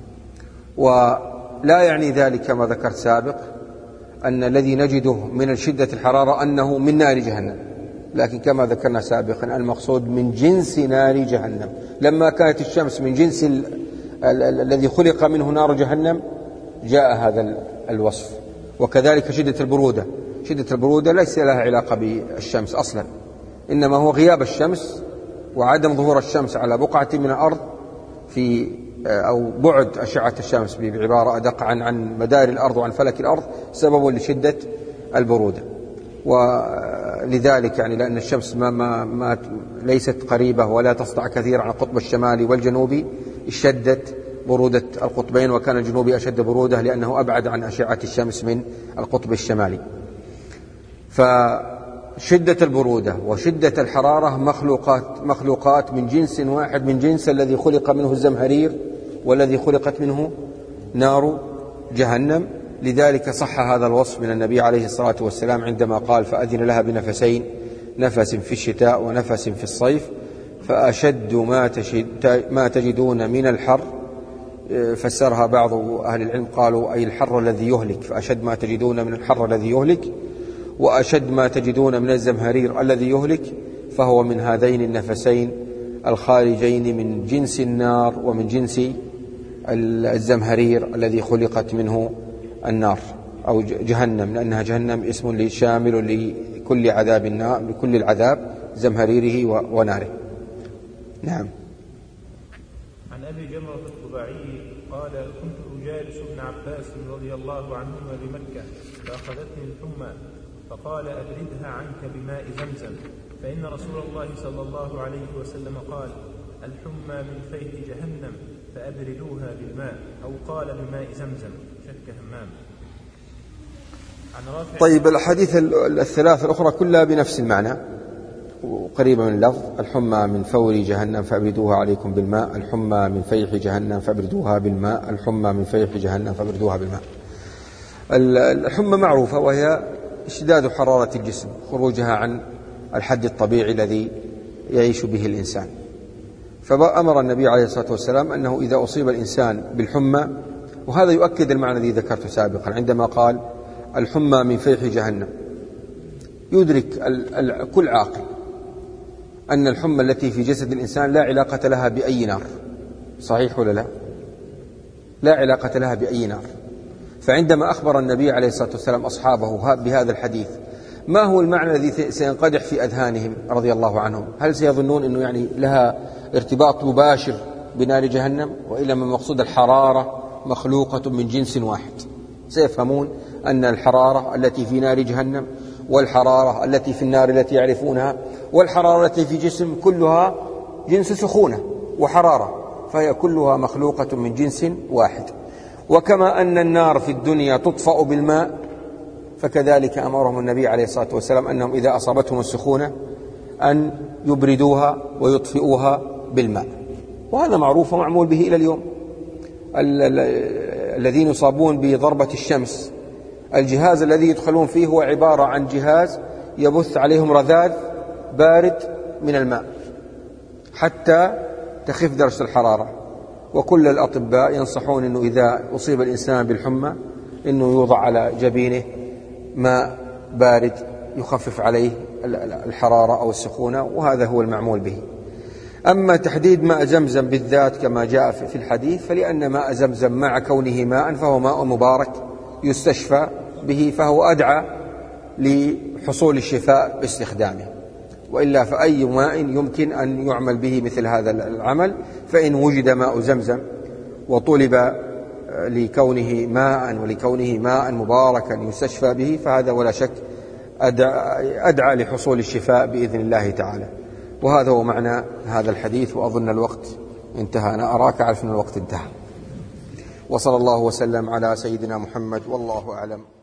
ولا يعني ذلك كما ذكرت سابق أن الذي نجده من شدة الحرارة أنه من نار جهنم، لكن كما ذكرنا سابقا المقصود من جنس نار جهنم. لما كانت الشمس من جنس ال ال ال الذي خلق منه نار جهنم جاء هذا الوصف. وكذلك شدة البرودة، شدة البرودة ليس لها علاقة بالشمس أصلا، إنما هو غياب الشمس وعدم ظهور الشمس على بقعة من الأرض في أو بعد أشعة الشمس بعبارة أدق عن عن مدار الأرض وعن فلك الأرض سبب لشدة البرودة. ولذلك يعني لأن الشمس ما ما ما ليست قريبة ولا تسطع كثير عن القطب الشمالي والجنوبي اشتدت برودة القطبين، وكان الجنوبي أشد برودة لأنه أبعد عن أشعة الشمس من القطب الشمالي. فشدة البرودة وشدة الحرارة مخلوقات, مخلوقات من جنس واحد، من جنس الذي خلق منه الزمهرير والذي خلقت منه نار جهنم. لذلك صح هذا الوصف من النبي عليه الصلاة والسلام عندما قال فأذن لها بنفسين، نفس في الشتاء ونفس في الصيف، فأشد ما تجدون من الحر. فسرها بعض أهل العلم قالوا أي الحر الذي يهلك، فأشد ما تجدون من الحر الذي يهلك، وأشد ما تجدون من الزمهرير الذي يهلك، فهو من هذين النفسين الخارجين من جنس النار ومن جنس الزمهرير الذي خلقت منه النار أو جهنم، لأنها جهنم اسم شامل لكل عذاب النار، لكل العذاب زمهريره وناره. نعم. عن أبي جمرة الطباعي قال كنت أجالس ابن عباس رضي الله عنهما بمكة فأخذتني الحمى فقال أبردها عنك بماء زمزم، فإن رسول الله صلى الله عليه وسلم قال الحمى من فيح جهنم فأبردوها بالماء، أو قال بماء زمزم. شك همام. عن رافع. طيب الأحاديث الثلاث الأخرى كلها بنفس المعنى وقريبة من اللفظ، الحمى من فور جهنم فأبردوها عليكم بالماء، الحمى من فيح جهنم فأبردوها بالماء، الحمى من فيح جهنم فأبردوها بالماء. الحمى معروفة وهي اشتداد حرارة الجسم، خروجها عن الحد الطبيعي الذي يعيش به الإنسان. فأمر النبي عليه الصلاة والسلام أنه إذا أصيب الإنسان بالحمى، وهذا يؤكد المعنى الذي ذكرته سابقا عندما قال الحمى من فيح جهنم، يدرك كل عاقل أن الحمى التي في جسد الإنسان لا علاقة لها بأي نار، صحيح ولا لا؟ لا علاقة لها بأي نار. فعندما أخبر النبي عليه الصلاة والسلام أصحابه بهذا الحديث، ما هو المعنى الذي سينقدح في أذهانهم رضي الله عنهم؟ هل سيظنون أنه يعني لها ارتباط مباشر بنار جهنم، وإلا من مقصود الحرارة مخلوقة من جنس واحد؟ سيفهمون أن الحرارة التي في نار جهنم والحرارة التي في النار التي يعرفونها والحرارة التي في جسم كلها جنس سخونة وحرارة، فهي كلها مخلوقة من جنس واحد. وكما أن النار في الدنيا تطفأ بالماء، فكذلك أمرهم النبي عليه الصلاة والسلام أنهم إذا أصابتهم السخونة أن يبردوها ويطفئوها بالماء، وهذا معروف ومعمول به إلى اليوم. الذين يصابون بضربة الشمس، الجهاز الذي يدخلون فيه هو عبارة عن جهاز يبث عليهم رذاذ بارد من الماء حتى تخف درجة الحرارة. وكل الأطباء ينصحون أنه إذا أصيب الإنسان بالحمى أنه يوضع على جبينه ماء بارد يخفف عليه الحرارة أو السخونة، وهذا هو المعمول به. أما تحديد ماء زمزم بالذات كما جاء في الحديث، فلأن ماء زمزم مع كونه ماء فهو ماء مبارك يستشفى به، فهو أدعى لحصول الشفاء باستخدامه. وإلا فأي ماء يمكن أن يعمل به مثل هذا العمل، فإن وجد ماء زمزم وطلب لكونه ماء ولكونه ماء مباركا يستشفى به، فهذا ولا شك أدعى, أدعى لحصول الشفاء بإذن الله تعالى. وهذا هو معنى هذا الحديث. وأظن الوقت انتهى، أنا أراك عارف أن الوقت انتهى. وصلى الله وسلم على سيدنا محمد والله أعلم.